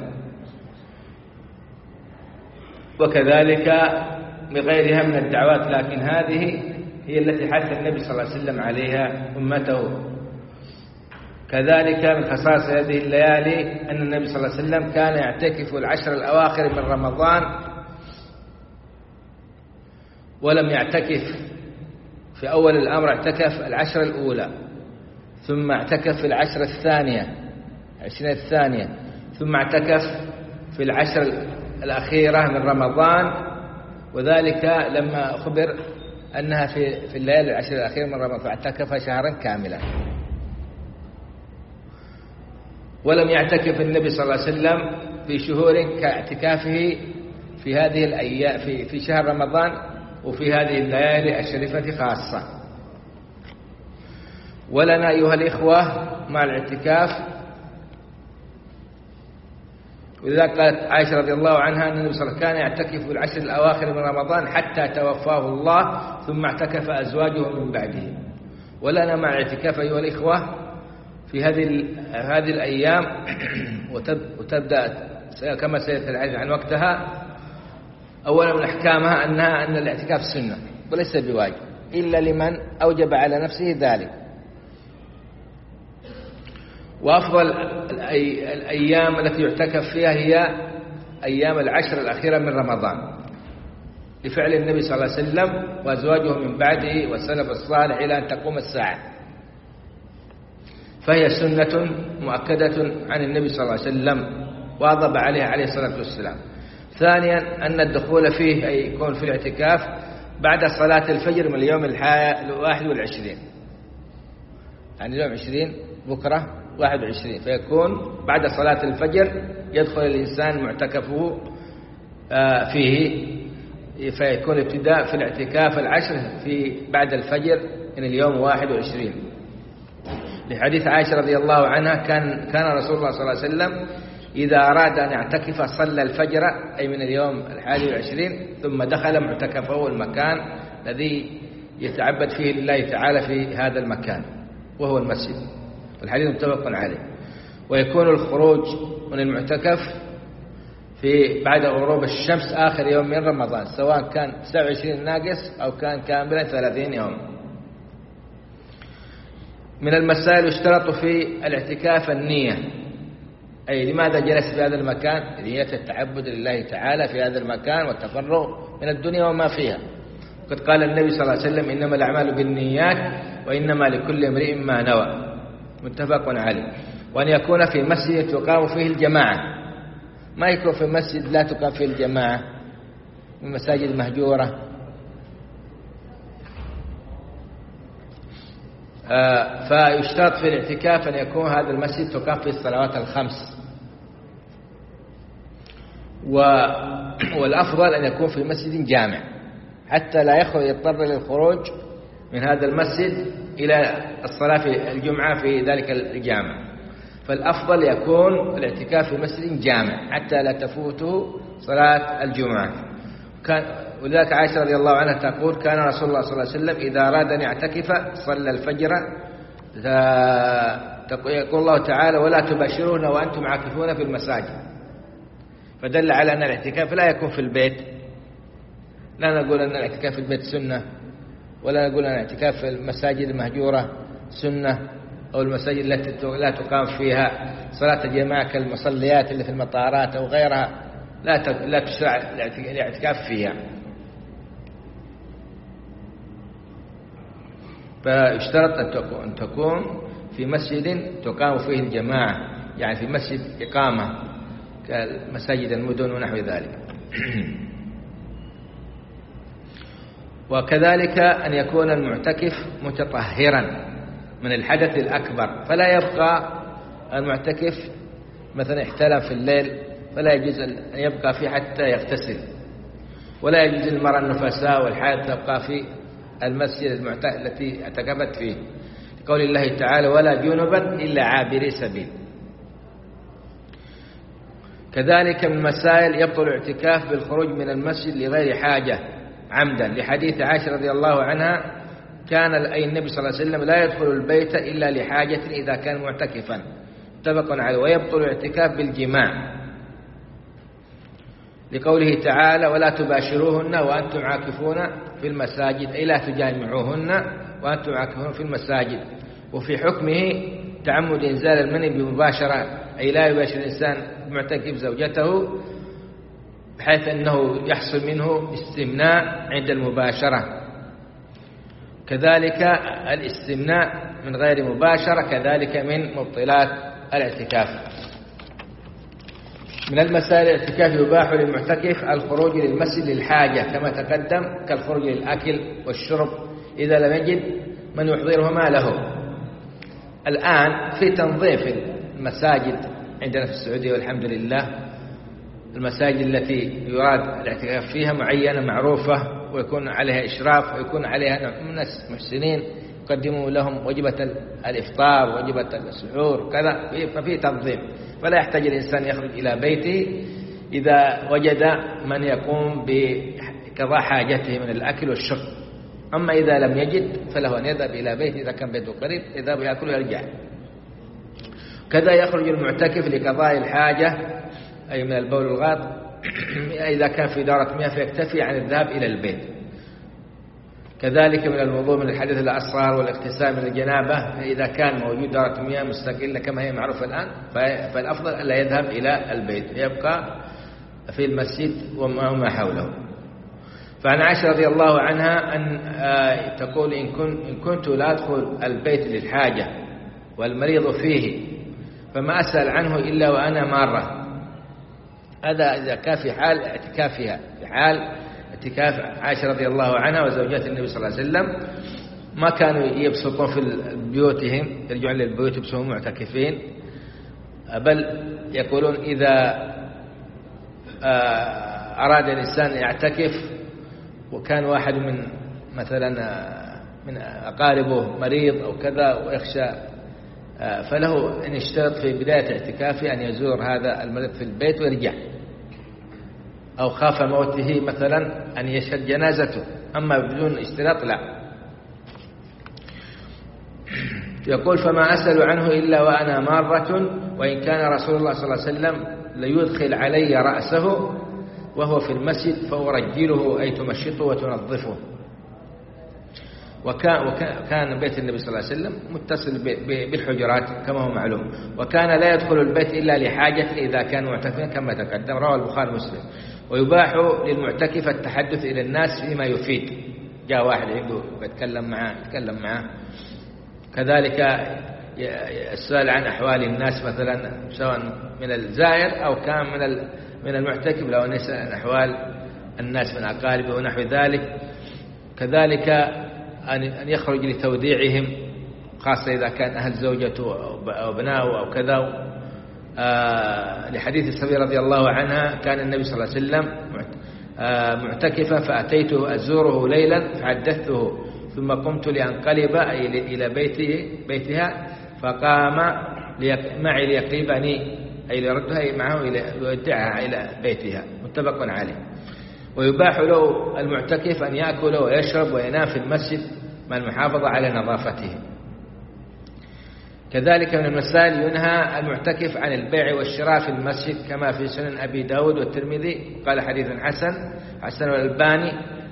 وكذلك بغيرها من الدعوات، لكن هذه هي التي حث النبي صلى الله عليه وسلم عليها أمته. كذلك من خصائص هذه الليالي أن النبي صلى الله عليه وسلم كان يعتكف العشر الأواخر من رمضان، ولم يعتكف في أول الأمر، اعتكف العشر الأولى، ثم اعتكف في العشر الثانية 20 الثانية، ثم اعتكف في العشر الأخيرة من رمضان، وذلك لما أخبر أنها في الليالي العشر الأخيرة من رمضان، فاعتكف شهرا كاملا. ولم يعتكف النبي صلى الله عليه وسلم في شهور كاعتكافه في هذه الأيام في شهر رمضان وفي هذه الليالي الشريفة خاصة. ولنا أيها الإخوة مع الاعتكاف، ولذلك قالت عائشة رضي الله عنها أن النبي صلى الله عليه وسلم كان يعتكف في العشر الأواخر من رمضان حتى توفاه الله ثم اعتكف أزواجه من بعده. ولنا مع الاعتكاف أيها الإخوة في هذه الأيام، وتبدأ كما سيأتي الحديث عن وقتها. أولا من أحكامها أن الاعتكاف سنة وليس بواجب إلا لمن أوجب على نفسه ذلك. وأفضل الأيام التي يعتكف فيها هي أيام العشر الأخيرة من رمضان لفعل النبي صلى الله عليه وسلم وأزواجه من بعده والسلف الصالح إلى أن تقوم الساعة، فهي سنة مؤكدة عن النبي صلى الله عليه وسلم واظب عليها عليه الصلاة والسلام. ثانيا أن الدخول فيه أي يكون في الاعتكاف بعد صلاة الفجر من اليوم 21، يعني اليوم 20 بكرة 21، فيكون بعد صلاة الفجر يدخل الإنسان معتكفه فيه، فيكون ابتداء في الاعتكاف العشر في بعد الفجر من اليوم 21. لحديث عائشة رضي الله عنها كان رسول الله صلى الله عليه وسلم إذا أراد أن يعتكف صلى الفجر أي من اليوم 21 ثم دخل معتكفه المكان الذي يتعبد فيه لله تعالى في هذا المكان وهو المسجد. الحديث متفق عليه. ويكون الخروج من المعتكف في بعد غروب الشمس آخر يوم من رمضان، سواء كان 29 ناقص أو كان كاملا 30 يوم. من المسائل يشترط في الاعتكاف النية، أي لماذا جلس في هذا المكان؟ نية التعبد لله تعالى في هذا المكان والتفرغ من الدنيا وما فيها. وقد قال النبي صلى الله عليه وسلم إنما الأعمال بالنيات وإنما لكل امرئ ما نوى، متفق عليه. وأن يكون في مسجد تقام فيه الجماعة، ما يكون في مسجد لا تقام فيه الجماعة من مساجد مهجورة. فيشترط في الاعتكاف أن يكون هذا المسجد تقام فيه الصلوات الخمس، والأفضل أن يكون في مسجد جامع حتى لا يضطر للخروج من هذا المسجد إلى الصلاة في الجمعة في ذلك الجامع. فالأفضل يكون الاعتكاف في مسجد جامع حتى لا تفوته صلاة الجمعة. ولذلك عائشة رضي الله عنها تقول كان رسول الله صلى الله عليه وسلم إذا أراد أن يعتكف صلى الفجر. يقول الله تعالى ولا تباشرون وأنتم عاكفون في المساجد، فدل على أن الاعتكاف لا يكون في البيت. لا نقول أن الاعتكاف في البيت سنة، ولا نقول أن الاعتكاف في المساجد المهجورة سنة، أو المساجد التي لا تقام فيها صلاة الجماعة كالمصليات اللي في المطارات أو غيرها لا تشرع الاعتكاف فيها. فيشترط أن تكون في مسجد تقام فيه الجماعة، يعني في مسجد إقامة كمساجد المدن ونحو ذلك. وكذلك أن يكون المعتكف متطهرا من الحدث الأكبر، فلا يبقى المعتكف مثلا احتلم في الليل فلا يجوز أن يبقى فيه حتى يغتسل، ولا يجوز المرأة النفساء والحائض تبقى في المسجد التي اعتكفت فيه، لقول الله تعالى ولا جنبا إلا عابري سبيل. كذلك من المسائل يبطل الاعتكاف بالخروج من المسجد لغير حاجة عمدا، لحديث عائشة رضي الله عنها كان أي النبي صلى الله عليه وسلم لا يدخل البيت إلا لحاجة إذا كان معتكفا، متفق عليه. ويبطل الاعتكاف بالجماع لقوله تعالى ولا تباشروهن وأنتم عاكفون في المساجد، أي لا تجامعوهن وأنتم عاكفون في المساجد. وفي حكمه تعمد إنزال المني بمباشرة، أي لا يباشر الإنسان معتكف زوجته بحيث أنه يحصل منه استمناء عند المباشرة. كذلك الاستمناء من غير مباشرة كذلك من مبطلات الاعتكاف. من المسائل الاعتكاف يباح للمعتكف الخروج للمسجد للحاجة كما تقدم، كالخروج للأكل والشرب إذا لم يجد من يحضرهما له. الآن في تنظيف المساجد عندنا في السعودية والحمد لله، المساجد التي يراد الاعتكاف فيها معينة معروفة ويكون عليها إشراف ويكون عليها ناس محسنين يقدموا لهم وجبة الإفطار وجبة السحور كذا، ففي تنظيم، فلا يحتاج الإنسان يخرج إلى بيته إذا وجد من يقوم بقضاء حاجته من الأكل والشرب. أما إذا لم يجد فله أن يذهب إلى بيته إذا كان بيته قريب، يذهب يأكل ويرجع. كذا يخرج المعتكف لقضاء الحاجة أي من البول والغائط إذا كان في دارة مياه فيكتفي عن الذهاب إلى البيت. كذلك من الوضوء من الحدث الأصغر والاغتسال من الجنابة، إذا كان موجود دارة مياه مستقلة كما هي معروفة الآن فالأفضل ألا يذهب إلى البيت، يبقى في المسجد وما حوله. فعن عائشة رضي الله عنها أن تقول إن كنت لا أدخل البيت للحاجة والمريض فيه فما أسأل عنه إلا وأنا مارة. هذا إذا كان في حال اعتكافها، في حال اعتكاف عائشة رضي الله عنها وزوجات النبي صلى الله عليه وسلم ما كانوا يبسطون في بيوتهم، يرجعون للبيوت يبسطون معتكفين، بل يقولون إذا أراد الإنسان يعتكف وكان واحد من مثلا من أقاربه مريض أو كذا ويخشى، فله أن يشترط في بداية اعتكافه أن يزور هذا المريض في البيت ويرجع، أو خاف موته مثلا أن يشهد جنازته، أما بدون اشتراط لا. يقول فما أسأل عنه إلا وأنا مارة، وإن كان رسول الله صلى الله عليه وسلم ليدخل علي رأسه وهو في المسجد فأرجله أي تمشطه وتنظفه. وكان بيت النبي صلى الله عليه وسلم متصل بالحجرات كما هو معلوم، وكان لا يدخل البيت إلا لحاجة إذا كان معتكفا كما تقدم، رواه البخاري ومسلم. ويباح للمعتكف التحدث إلى الناس فيما يفيد، جاء واحد عنده يتكلم معه. كذلك السؤال عن أحوال الناس مثلا سواء من الزائر أو كان من المعتكف، لو نسأل عن أحوال الناس من أقاربه ونحو ذلك. كذلك أن يخرج لتوديعهم، خاصة إذا كان أهل زوجته أو ابنائه أو كذا. لحديث الصبي رضي الله عنها كان النبي صلى الله عليه وسلم معتكفا فأتيته أزوره ليلا فحدثته ثم قمت لأنقلب إلى بيتها فقام معي ليقربني أي ليردها معه ليودعها إلى بيتها، متفق عليه. ويباح له المعتكف أن يأكل ويشرب وينام في المسجد مع المحافظة على نظافته. كذلك من المسائل ينهى المعتكف عن البيع والشراء في المسجد كما في سنن أبي داود والترمذي، قال حديث حسن والألباني.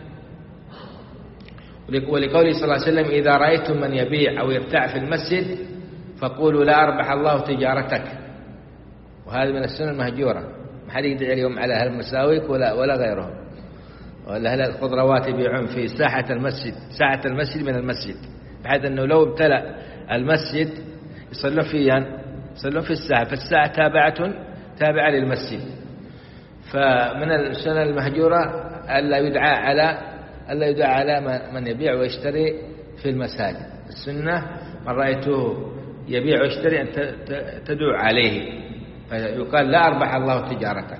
ولقوله صلى الله عليه وسلم إذا رأيتم من يبيع أو يبتاع في المسجد فقولوا لا أربح الله تجارتك. وهذا من السنن المهجورة، ما حد يدعي اليوم على هالمساويك ولا غيرهم، ولا هل الخضروات يبيعون في ساحة المسجد من المسجد، بحيث أنه لو ابتلأ المسجد يصلون في الساحة، فالساحة تابعة للمسجد. فمن السنن المهجورة ألا يدعى على من يبيع ويشتري في المساجد. السنة من رأيته يبيع ويشتري أن تدعو عليه، فيقال لا أربح الله تجارتك،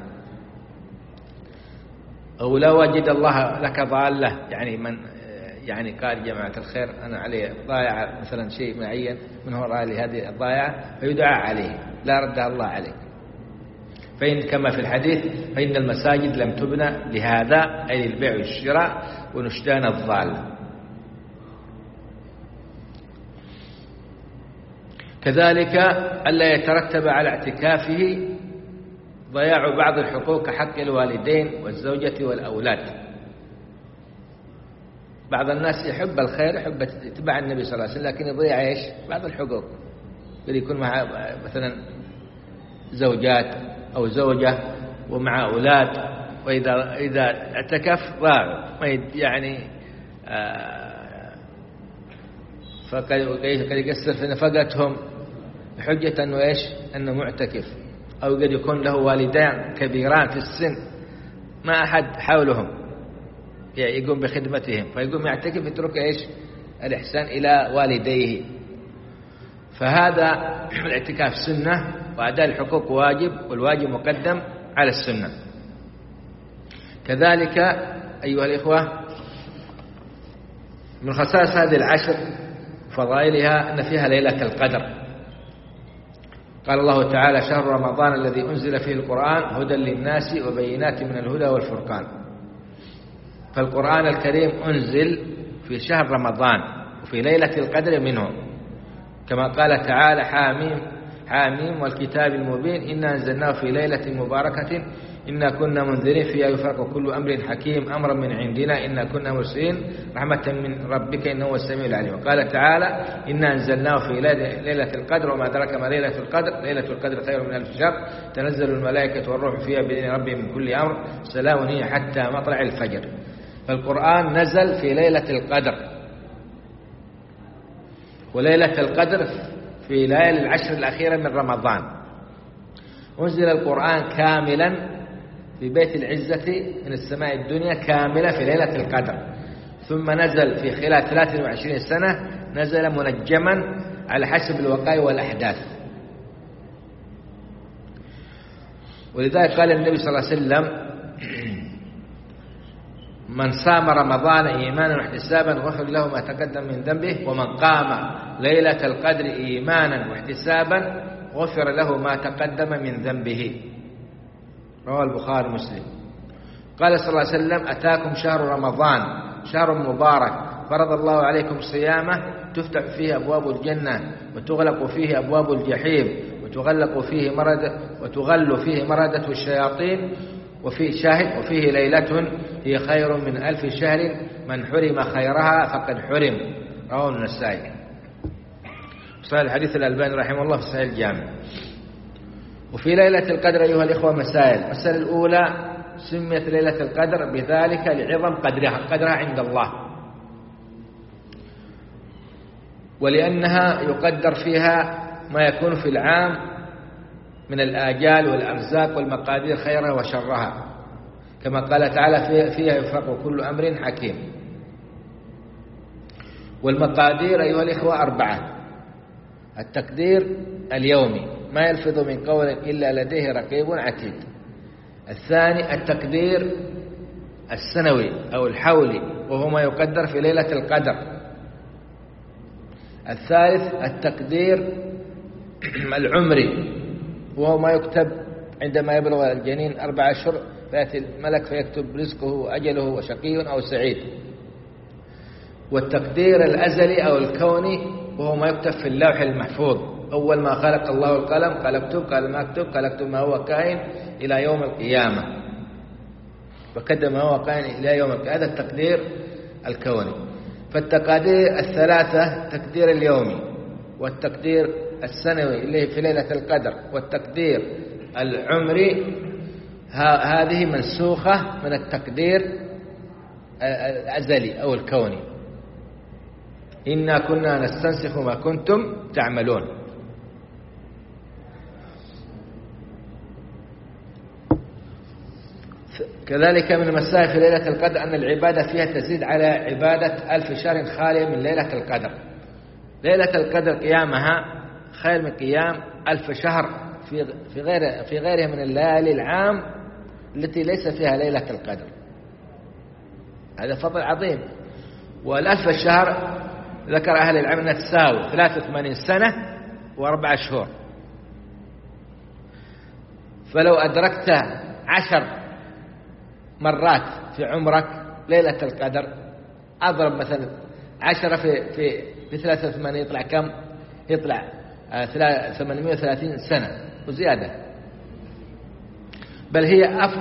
أو لا وجد الله لك ضالة، يعني قال جماعة الخير أنا عليه ضايع مثلا شيء معين من هو رأى لي هذه الضائعة فيدعى عليه لا ردها الله عليه. فإن كما في الحديث فإن المساجد لم تبنى لهذا أي للبيع والشراء ونشتان الضالة. كذلك ألا يترتب على اعتكافه ضياع بعض الحقوق كحق الوالدين والزوجة والأولاد. بعض الناس يحب الخير، يحب اتباع النبي صلى الله عليه وسلم، لكن يضيع ايش؟ بعض الحقوق. يكون مع مثلا زوجات أو زوجة ومع أولاد، وإذا اعتكف ضاعوا، فقد يقصر في نفقتهم بحجة أنه إيش؟ أنه معتكف، أو قد يكون له والدان كبيران في السن ما أحد حولهم يقوم بخدمتهم، فيقوم يعتكف يترك إيش؟ الإحسان إلى والديه. فهذا الاعتكاف سنة، وأداء الحقوق واجب، والواجب مقدم على السنة. كذلك أيها الإخوة من خصائص هذه العشر فضائلها أن فيها ليلة القدر. قال الله تعالى: شهر رمضان الذي أنزل فيه القرآن هدى للناس وبينات من الهدى والفرقان. فالقرآن الكريم أنزل في شهر رمضان وفي ليلة القدر منه، كما قال تعالى: حاميم حاميم والكتاب المبين إنا أنزلناه في ليلة مباركة إنا كنا منذرين فيها يفرق كل أمر حكيم أمرا من عندنا إنا كنا مرسلين رحمة من ربك إنه هو السميع العليم. وقال تعالى: إنا أنزلناه في ليلة القدر وما أدراك ما ليلة القدر ليلة القدر خير من 1000 شهر تنزل الملائكة والروح فيها بإذن ربهم من كل أمر سلام هي حتى مطلع الفجر. فالقرآن نزل في ليلة القدر، وليلة القدر في ليالي العشر الأخيرة من رمضان. أنزل القرآن كاملا في بيت العزة من السماء الدنيا كاملة في ليلة القدر، ثم نزل في خلال 23 سنة نزل منجما على حسب الوقائع والأحداث. ولذلك قال النبي صلى الله عليه وسلم: من صام رمضان إيمانا واحتسابا غفر له ما تقدم من ذنبه ومن قام ليلة القدر إيمانا واحتسابا غفر له ما تقدم من ذنبه. رواه البخاري ومسلم. قال صلى الله عليه وسلم: أتاكم شهر رمضان شهر مبارك فرض الله عليكم صيامه تفتح فيه أبواب الجنة وتغلق فيه أبواب الجحيم وتغل فيه مردة الشياطين وفي شاهد وفيه ليلة هي خير من 1000 شهر من حرم خيرها فقد حرم. رواه النسائي. صحيح الحديث الألباني رحمه الله في صحيح الجامع. وفي ليلة القدر أيها الإخوة مسائل. المسألة الأولى: سميت ليلة القدر بذلك لعظم قدرها عند الله، ولأنها يقدر فيها ما يكون في العام من الآجال والأرزاق والمقادير خيرها وشرها، كما قال تعالى: فيها يفرق كل أمر حكيم. والمقادير أيها الإخوة 4: التقدير اليومي ما يلفظ من قول إلا لديه رقيب عتيد. الثاني: التقدير السنوي أو الحولي وهو ما يقدر في ليلة القدر. الثالث: التقدير العمري وهو ما يكتب عندما يبلغ الجنين 4 أشهر فيأتي الملك فيكتب رزقه وأجله وشقي أو سعيد. والتقدير الأزلي أو الكوني وهو ما يكتب في اللوح المحفوظ. أول ما خلق الله القلم قال اكتب، قال ما اكتب، قال اكتب ما هو كائن إلى يوم القيامة، وكتب ما هو كائن إلى يوم القيامة. هذا التقدير الكوني. فالتقادير 3: التقدير اليومي والتقدير السنوي اللي في ليلة القدر والتقدير العمري، هذه منسوخة من التقدير الأزلي أو الكوني. إنا كنا نستنسخ ما كنتم تعملون. كذلك من المسائل في ليلة القدر أن العبادة فيها تزيد على عبادة 1000 شهر خالية من ليلة القدر. ليلة القدر قيامها خير من قيام 1000 شهر في غيرها من الليالي العام التي ليس فيها ليلة القدر. هذا فضل عظيم. وال1000 شهر ذكر أهل العلم أنها تساوي 83 سنة و4 شهور. فلو أدركت 10 مرات في عمرك ليلة القدر، أضرب مثلا 10 في 83 يطلع كم؟ يطلع 830 سنة وزيادة. بل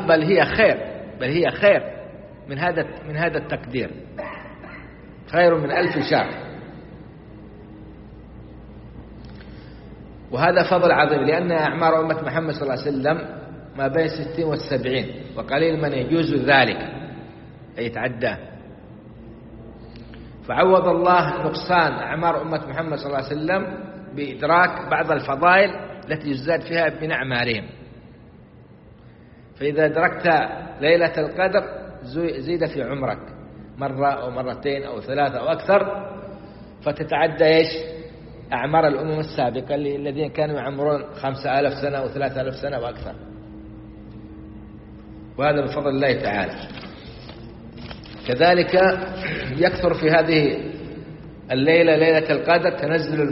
هي خير من هذا التقدير، خير من 1000 شهر. وهذا فضل عظيم، لأن أعمار أمة محمد صلى الله عليه وسلم ما بين 60 و70، وقليل من يجوز ذلك أي يتعداه. فعوض الله نقصان أعمار أمة محمد صلى الله عليه وسلم بإدراك بعض الفضائل التي يزداد فيها من أعمارهم. فإذا أدركت ليلة القدر زيد في عمرك مرة أو مرتين أو 3 أو أكثر، فتتعدى إيش؟ أعمار الأمم السابقة الذين كانوا يعمرون 5000 سنة و3000 سنة وأكثر. وهذا بفضل الله تعالى. كذلك يكثر في هذه الليلة، ليلة القدر، تنزل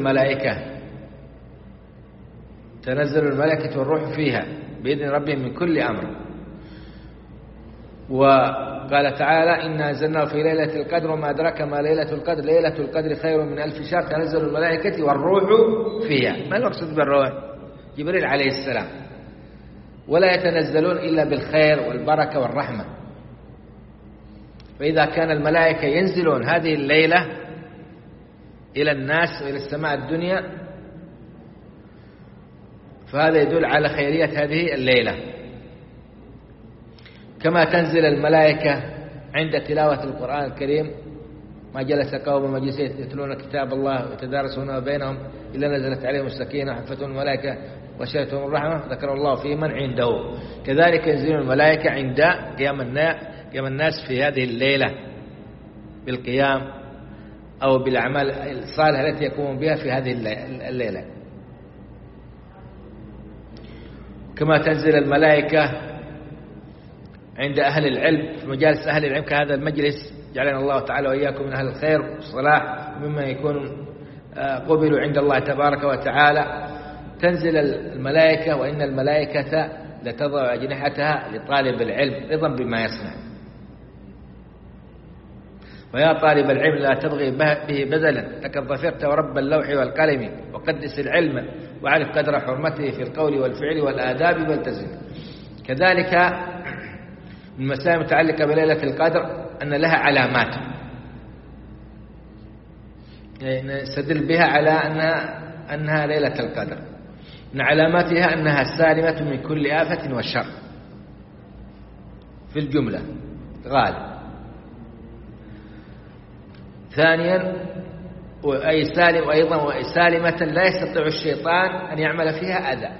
الملائكة والروح فيها بإذن ربهم من كل أمر. وقال تعالى: إنا أنزلناه في ليلة القدر وما أدراك ما ليلة القدر، ليلة القدر خير من 1000 شهر، تنزل الملائكة والروح فيها. ما المقصود بالروح؟ جبريل عليه السلام. ولا يتنزلون إلا بالخير والبركة والرحمة. فإذا كان الملائكة ينزلون هذه الليلة إلى الناس وإلى السماء الدنيا، فهذا يدل على خيرية هذه الليلة. كما تنزل الملائكة عند تلاوة القرآن الكريم: ما جلس قوم مجلس يتلون كتاب الله ويتدارسونه بينهم إلا نزلت عليهم السكينة وحفتهم الملائكة وغشيتهم الرحمة ذكر الله في من عنده. كذلك ينزل الملائكة عند قيام الناس في هذه الليلة بالقيام أو بالأعمال الصالحة التي يقومون بها في هذه الليلة. كما تنزل الملائكة عند أهل العلم في مجالس أهل العلم كهذا المجلس، جعلنا الله تعالى وإياكم من أهل الخير والصلاح مما يكون قبلوا عند الله تبارك وتعالى. تنزل الملائكة، وإن الملائكة لتضع أجنحتها لطالب العلم رضا بما يصنع. ويا طالب العلم لا تبغي به بذلا، لقد ظفرت ورب اللوح والقلم، وقدس العلم وعرف قدر حرمته في القول والفعل والآداب والتزم. كذلك من المسائل المتعلقة بليلة القدر أن لها علامات نستدل بها على أنها ليلة القدر. من علاماتها أنها سالمة من كل آفة وشر في الجملة غالب. ثانيا أي سالم، أيضا سالمة لا يستطيع الشيطان أن يعمل فيها أذى.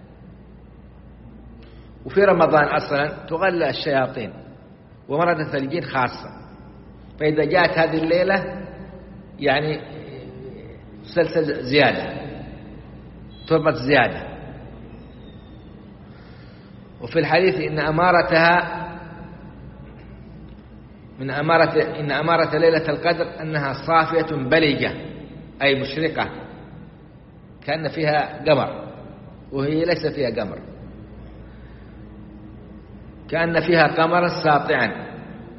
وفي رمضان أصلا تغلى الشياطين ومردة الجن خاصة، فإذا جاءت هذه الليلة يعني سلسل زيادة، تربط زيادة. وفي الحديث إن أمارة ليلة القدر أنها صافية بليجة، أي مشرقة كأن فيها قمر، وهي ليس فيها قمر، كأن فيها قمرا ساطعا،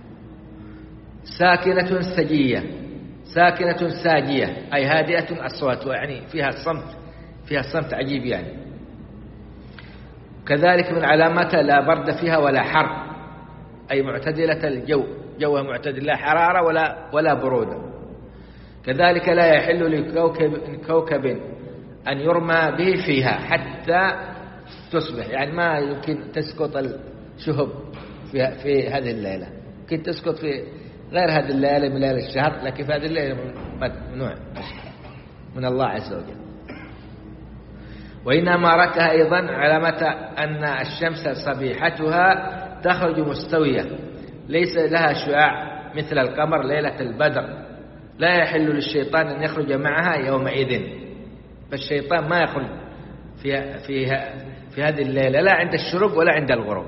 ساكنة سجية، ساكنة ساجية، أي هادئة الصوت، يعني فيها الصمت عجيب يعني. كذلك من علاماتها لا برد فيها ولا حر، أي معتدلة الجو، جوها معتدل، لا حرارة ولا برودة. كذلك لا يحل لكوكب أن يرمى به فيها حتى تصبح، يعني ما يمكن تسقط الشهب في هذه الليلة، يمكن تسقط في غير هذه الليلة من ليلة الشهر، لكن في هذه الليلة ممنوع من الله عز وجل. وإن أمارتها أيضا علامة أن الشمس صبيحتها تخرج مستوية ليس لها شعاع مثل القمر ليلة البدر، لا يحل للشيطان أن يخرج معها يومئذ. فالشيطان ما يخرج في هذه الليلة، لا عند الشروق ولا عند الغروب،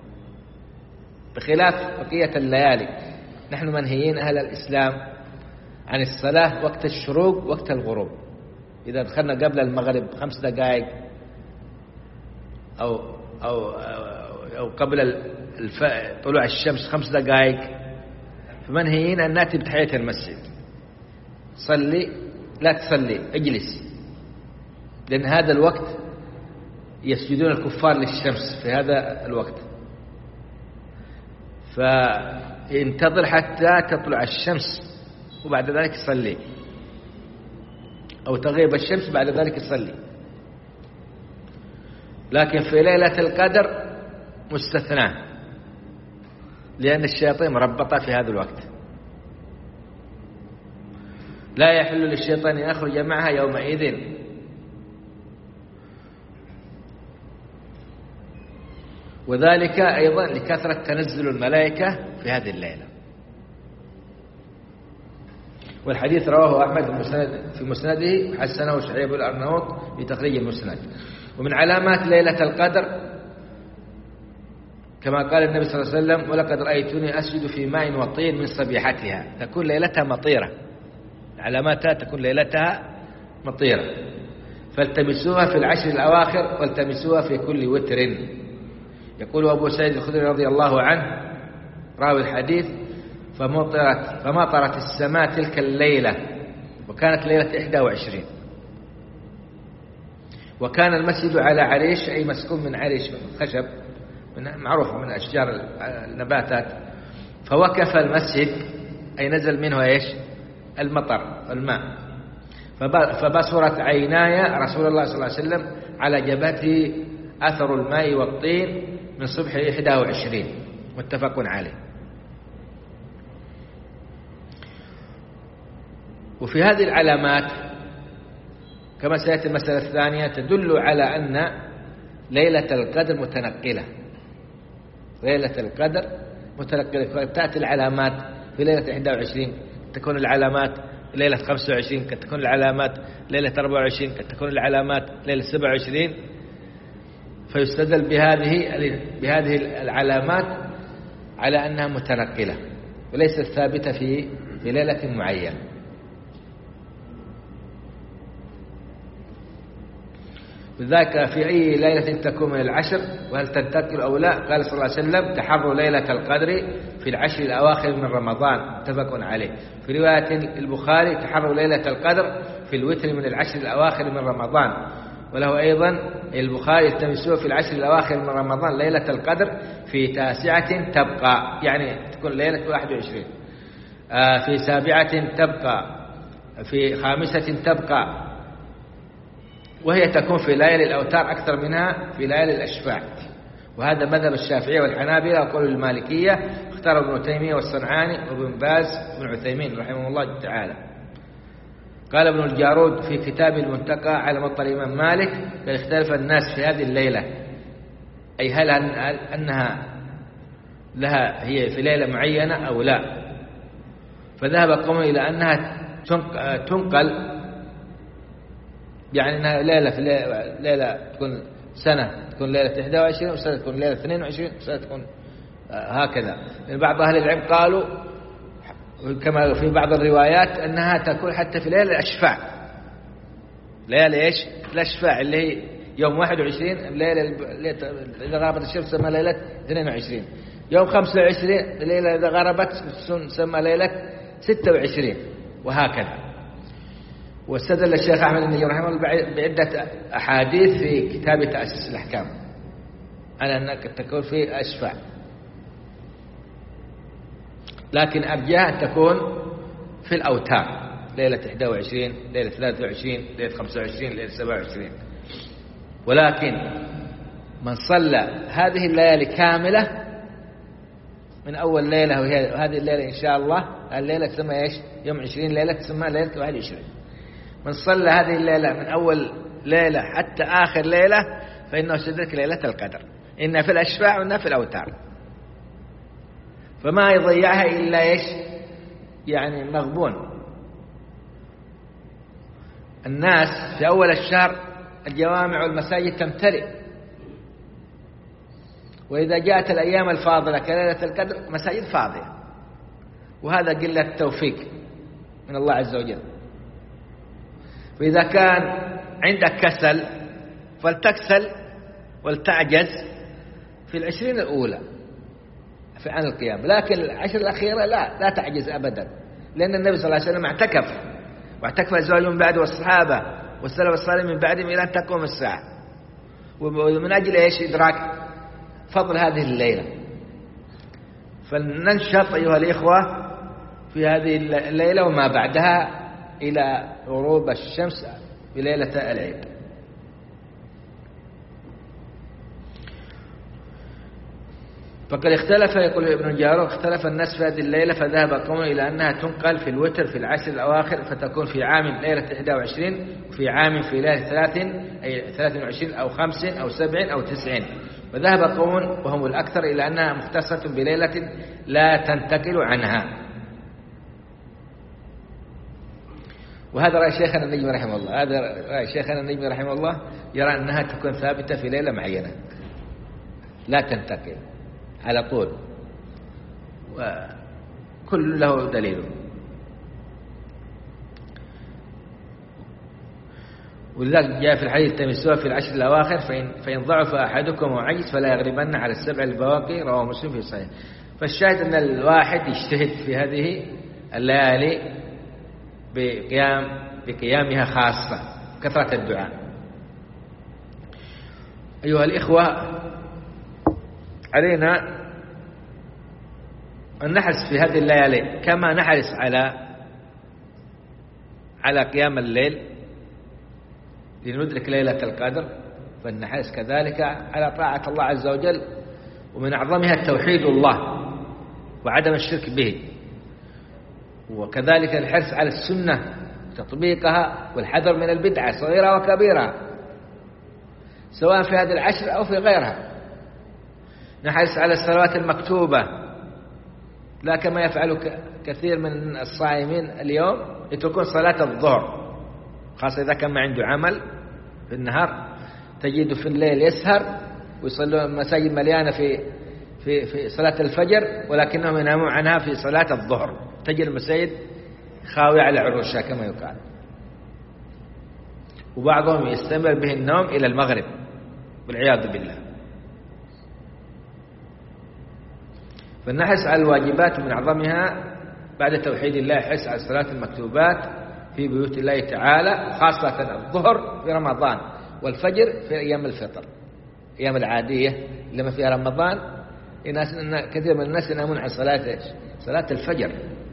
بخلاف بقية الليالي. نحن منهيين أهل الإسلام عن الصلاة وقت الشروق وقت الغروب. إذا دخلنا قبل المغرب 5 دقائق أو قبل طلوع الشمس 5 دقائق، فمنهيين أن نأتي بتحية المسجد. صلي، لا تصلي، اجلس، لأن هذا الوقت يسجدون الكفار للشمس في هذا الوقت، فانتظر حتى تطلع الشمس وبعد ذلك صلي، أو تغيب الشمس بعد ذلك صلي. لكن في ليلة القدر مستثنى، لأن الشياطين مربطة في هذا الوقت، لا يحل للشيطان أن يخرج معها يومئذ. وذلك أيضا لكثرة تنزل الملائكة في هذه الليلة. والحديث رواه أحمد في مسنده وحسنه شعيب الأرناؤوط في تخريج المسند. ومن علامات ليلة القدر كما قال النبي صلى الله عليه وسلم: ولقد رأيتني أسجد في ماء وطين من صبيحتها، تكون ليلتها مطيرة، علاماتها تكون ليلتها مطيرة، فالتمسوها في العشر الأواخر والتمسوها في كل وتر. يقول أبو سعيد الخدري رضي الله عنه راوي الحديث: فمطرت السماء تلك الليلة، وكانت ليلة 21، وكان المسجد على عريش، أي مسكون من عريش، من خشب، معروفة من أشجار النباتات، فوقف المسجد، أي نزل منه إيش؟ المطر والماء، فبصرت عيناي رسول الله صلى الله عليه وسلم على جبهته أثر الماء والطين من صبح 21، متفق عليه. وفي هذه العلامات كما سيأتي المسألة الثانية تدل على أن ليلة القدر متنقلة، ليلة القدر متنقلة. تأتي العلامات في ليلة 21، تكون العلامات ليلة 25، قد تكون العلامات ليلة 24، قد تكون العلامات ليلة 27، فيستدل بهذه العلامات على أنها متنقلة وليست ثابتة في ليلة معينة. لذلك في أي ليلة تكون من العشر وهل تنتقل أو لا؟ قال صلى الله عليه وسلم: تحروا ليلة القدر في العشر الأواخر من رمضان، متفق عليه. في رواية البخاري: تحروا ليلة القدر في الوتر من العشر الأواخر من رمضان. وله أيضا البخاري: التمسوه في العشر الأواخر من رمضان ليلة القدر في 9 تبقى، يعني تكون ليلة 21، في 7 تبقى، في 5 تبقى، وهي تكون في ليالي الأوتار أكثر منها في ليالي الأشفاع. وهذا مذهب الشافعية والحنابلة وقول المالكية، اختار ابن تيمية والصنعاني وابن باز وابن عثيمين رحمه الله تعالى. قال ابن الجارود في كتاب المنتقى على مطلع الإمام مالك: قد اختلف الناس في هذه الليلة، أي هل أنها لها هي في ليلة معينة أو لا. فذهب قوم إلى أنها تنقل، يعني أنها ليلة في ليلة تكون سنة، تكون ليلة 21، وسنة تكون ليلة 22، وسنة تكون هكذا. لأن بعض أهل العلم قالوا كما في بعض الروايات أنها تكون حتى في ليلة الأشفاع، ليلة إيش؟ الأشفاع اللي هي يوم 21، ليلة إذا غربت الشمس تسمى ليلة 22، يوم 25 ليلة إذا غربت تسمى ليلة 26، وهكذا. واستدل الشيخ أحمد بن نجيب رحمه الله بعدة أحاديث في كتاب تأسيس الأحكام على أنك تكون في أشفاع، لكن أرجاها أن تكون في الأوتار، ليلة 21، ليلة 23، ليلة 25، ليلة 27. ولكن من صلى هذه الليالي كاملة من أول ليلة، وهذه الليلة إن شاء الله الليلة تسمى إيش؟ يوم 20 ليلة تسمى ليلة 21. من صلى هذه الليلة من أول ليلة حتى آخر ليلة فإنه سيدرك ليلة القدر، إن في الأشفاع وإن في الأوتار، فما يضيعها إلا إيش؟ يعني مغبون. الناس في أول الشهر الجوامع والمساجد تمتلئ، وإذا جاءت الأيام الفاضلة كليلة القدر مساجد فاضية، وهذا قلة توفيق من الله عز وجل. فإذا كان عندك كسل فلتكسل ولتعجز في 20 الأولى عن القيام، لكن العشر الأخيرة لا تعجز أبدا، لأن النبي صلى الله عليه وسلم اعتكف، واعتكف الأزواج من بعد والصحابة والسلف الصالح من بعدهم إلى أن تقوم الساعة، ومن أجل إيش؟ إدراك فضل هذه الليلة. فلننشط أيها الإخوة في هذه الليلة وما بعدها إلى غروب الشمس في ليلة العيد. فقد اختلف، يقول ابن الجارود: اختلف الناس في هذه الليلة، فذهب قوم إلى أنها تنقل في الوتر في العشر الأواخر، فتكون في عام ليلة 21، وفي عام في ليلة 30 أي 23 أو 50 أو 70 أو 90. وذهب قوم وهم الأكثر إلى أنها مختصة بليلة لا تنتقل عنها. وهذا رأي شيخنا النجم رحمه الله، هذا رأي شيخنا النجم رحمه الله، يرى أنها تكون ثابتة في ليلة معينة لا تنتقل. على طول، وكل له دليل. ولذلك جاء في الحديث التمسوها في العشر الأواخر فإن ضعف أحدكم وعجز فلا يغلبن على السبع البواقي، رواه مسلم في صحيح. فالشاهد أن الواحد يجتهد في هذه الليالي بقيامها خاصة، كثرة الدعاء. أيها الإخوة، علينا أن نحرص في هذه الليالي كما نحرص على قيام الليل لندرك ليلة القدر، فلنحرص كذلك على طاعة الله عز وجل، ومن أعظمها توحيد الله وعدم الشرك به، وكذلك الحرص على السنة تطبيقها والحذر من البدعة صغيرة وكبيرة، سواء في هذه العشر أو في غيرها. نحرص على الصلوات المكتوبة، لا كما يفعل كثير من الصائمين اليوم يتركون صلاة الظهر، خاصة إذا كان ما عنده عمل في النهار، تجد في الليل يسهر ويصلون المساجد مليانة في صلاة الفجر، ولكنهم ينامون عنها في صلاة الظهر، تجد المساجد خاوية على عروشها كما يقال، وبعضهم يستمر به النوم إلى المغرب والعياذ بالله. فالنحرص على الواجبات من أعظمها بعد توحيد الله حرص على الصلاة المكتوبات في بيوت الله تعالى، خاصة الظهر في رمضان والفجر في أيام الفطر. أيام العادية لما فيها رمضان كثير من الناس ينامون عن صلاة الفجر.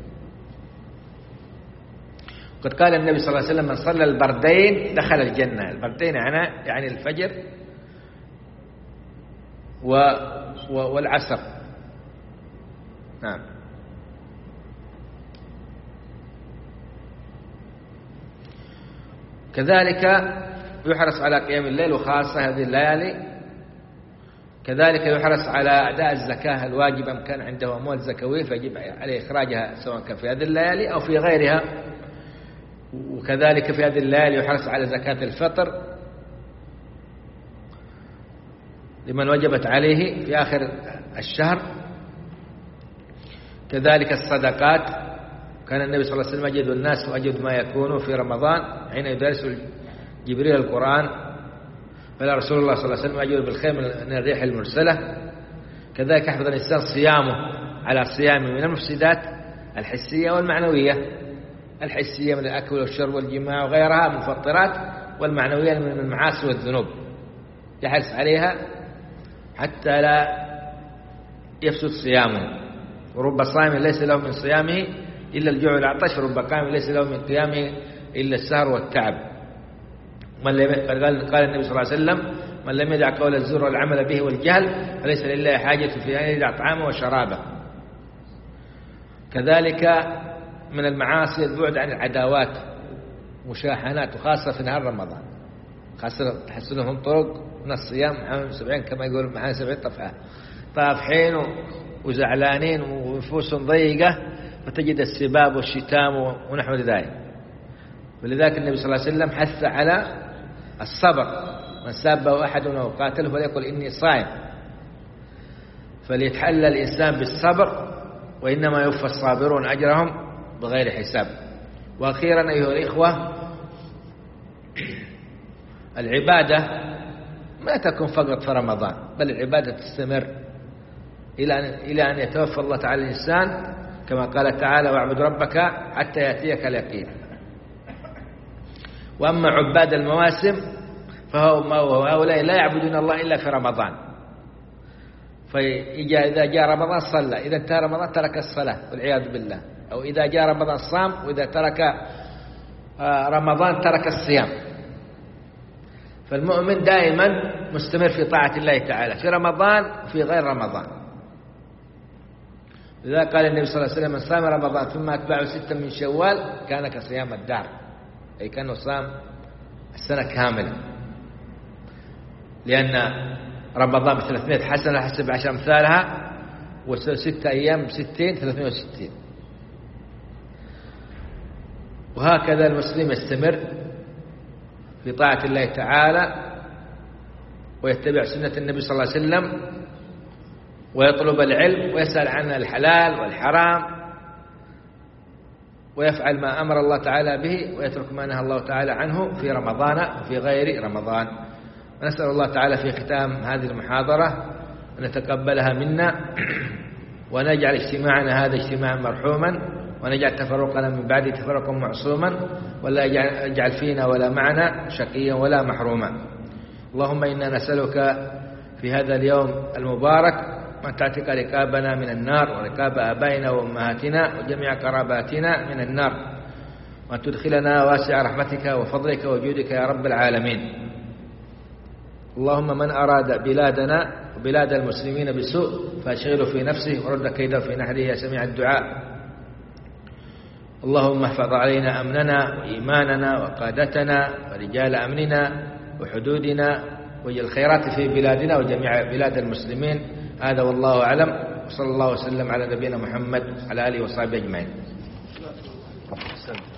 قد قال النبي صلى الله عليه وسلم: من صلى البردين دخل الجنة. البردين يعني الفجر والعصر. نعم. كذلك يحرص على قيام الليل وخاصة هذه الليالي. كذلك يحرص على أداء الزكاة الواجبة، من كان عنده أموال زكوية فيجب عليه إخراجها سواء كان في هذه الليالي أو في غيرها. وكذلك في هذه الليالي يحرص على زكاة الفطر لمن وجبت عليه في آخر الشهر. كذلك الصدقات، كان النبي صلى الله عليه وسلم أجد الناس وأجد ما يكون في رمضان حين يدرس جبريل القرآن، فلا رسول الله صلى الله عليه وسلم أجد بالخير من الريح المرسلة. كذلك يحفظ الإنسان صيامه على صيامه من المفسدات الحسية والمعنوية. الحسية من الأكل والشرب والجماع وغيرها من المفطرات، والمعنوية من المعاصي والذنوب، يحرص عليها حتى لا يفسد صيامه. ورب صائم ليس له من صيامه إلا الجوع والعطش، ورب قائم ليس له من قيامه إلا السهر والتعب. قال النبي صلى الله عليه وسلم: من لم يدع قول الزور والعمل به والجهل فليس لله حاجة في أن يدع طعامه وشرابه. كذلك من المعاصي البعد عن العداوات مشاحنات، وخاصة في نهار رمضان، خاصة تحصلهم طرق من الصيام 70 كما يقول معانا 70 طفحة، طافحين وزعلانين ونفوسهم ضيقة، فتجد السباب والشتام ونحو ذلك. ولذلك النبي صلى الله عليه وسلم حث على الصبر: من سابه أحد أو قاتله فليقل إني صائم. فليتحلى الإنسان بالصبر، وإنما يوفى الصابرون أجرهم بغير حساب. وأخيرا أيها الإخوة، العبادة ما تكون فقط في رمضان، بل العبادة تستمر إلى أن يتوفى الله تعالى الإنسان، كما قال تعالى: واعبد ربك حتى يأتيك اليقين. وأما عباد المواسم فهؤلاء لا يعبدون الله إلا في رمضان، فإذا جاء رمضان صلى، إذا انتهى رمضان ترك الصلاة والعياذ بالله، أو إذا جاء رمضان صام، وإذا ترك رمضان ترك الصيام. فالمؤمن دائما مستمر في طاعة الله تعالى في رمضان وفي غير رمضان. لذا قال النبي صلى الله عليه وسلم: من صام رمضان ثم أتبعه 6 من شوال كان كصيام الدهر، أي كأنه صام السنة كاملة، لأن رمضان ب300 حسنة حسب 10 أمثالها، و6 أيام ب60 360. وهكذا المسلم يستمر في طاعة الله تعالى ويتبع سنة النبي صلى الله عليه وسلم ويطلب العلم ويسأل عن الحلال والحرام، ويفعل ما أمر الله تعالى به ويترك ما نهى الله تعالى عنه في رمضان وفي غير رمضان. ونسأل الله تعالى في ختام هذه المحاضرة أن يتقبلها منا، ونجعل اجتماعنا هذا اجتماعا مرحوما، ونجعل تفرقنا من بعد تفرقا معصوما، ولا يجعل فينا ولا معنا شقيا ولا محروما. اللهم إنا نسألك في هذا اليوم المبارك أن تعتق رقابنا من النار، ورقاب آبائنا وأمهاتنا وجميع قراباتنا من النار، وأن تدخلنا واسع رحمتك وفضلك وجودك يا رب العالمين. اللهم من أراد بلادنا وبلاد المسلمين بسوء فأشغله في نفسه ورد كيده في نحره يا سميع الدعاء. اللهم احفظ علينا أمننا وإيماننا وقادتنا ورجال أمننا وحدودنا، واجعل الخيرات في بلادنا وجميع بلاد المسلمين. هذا والله أعلم، وصلى الله وسلم على نبينا محمد وعلى آله وصحبه أجمعين.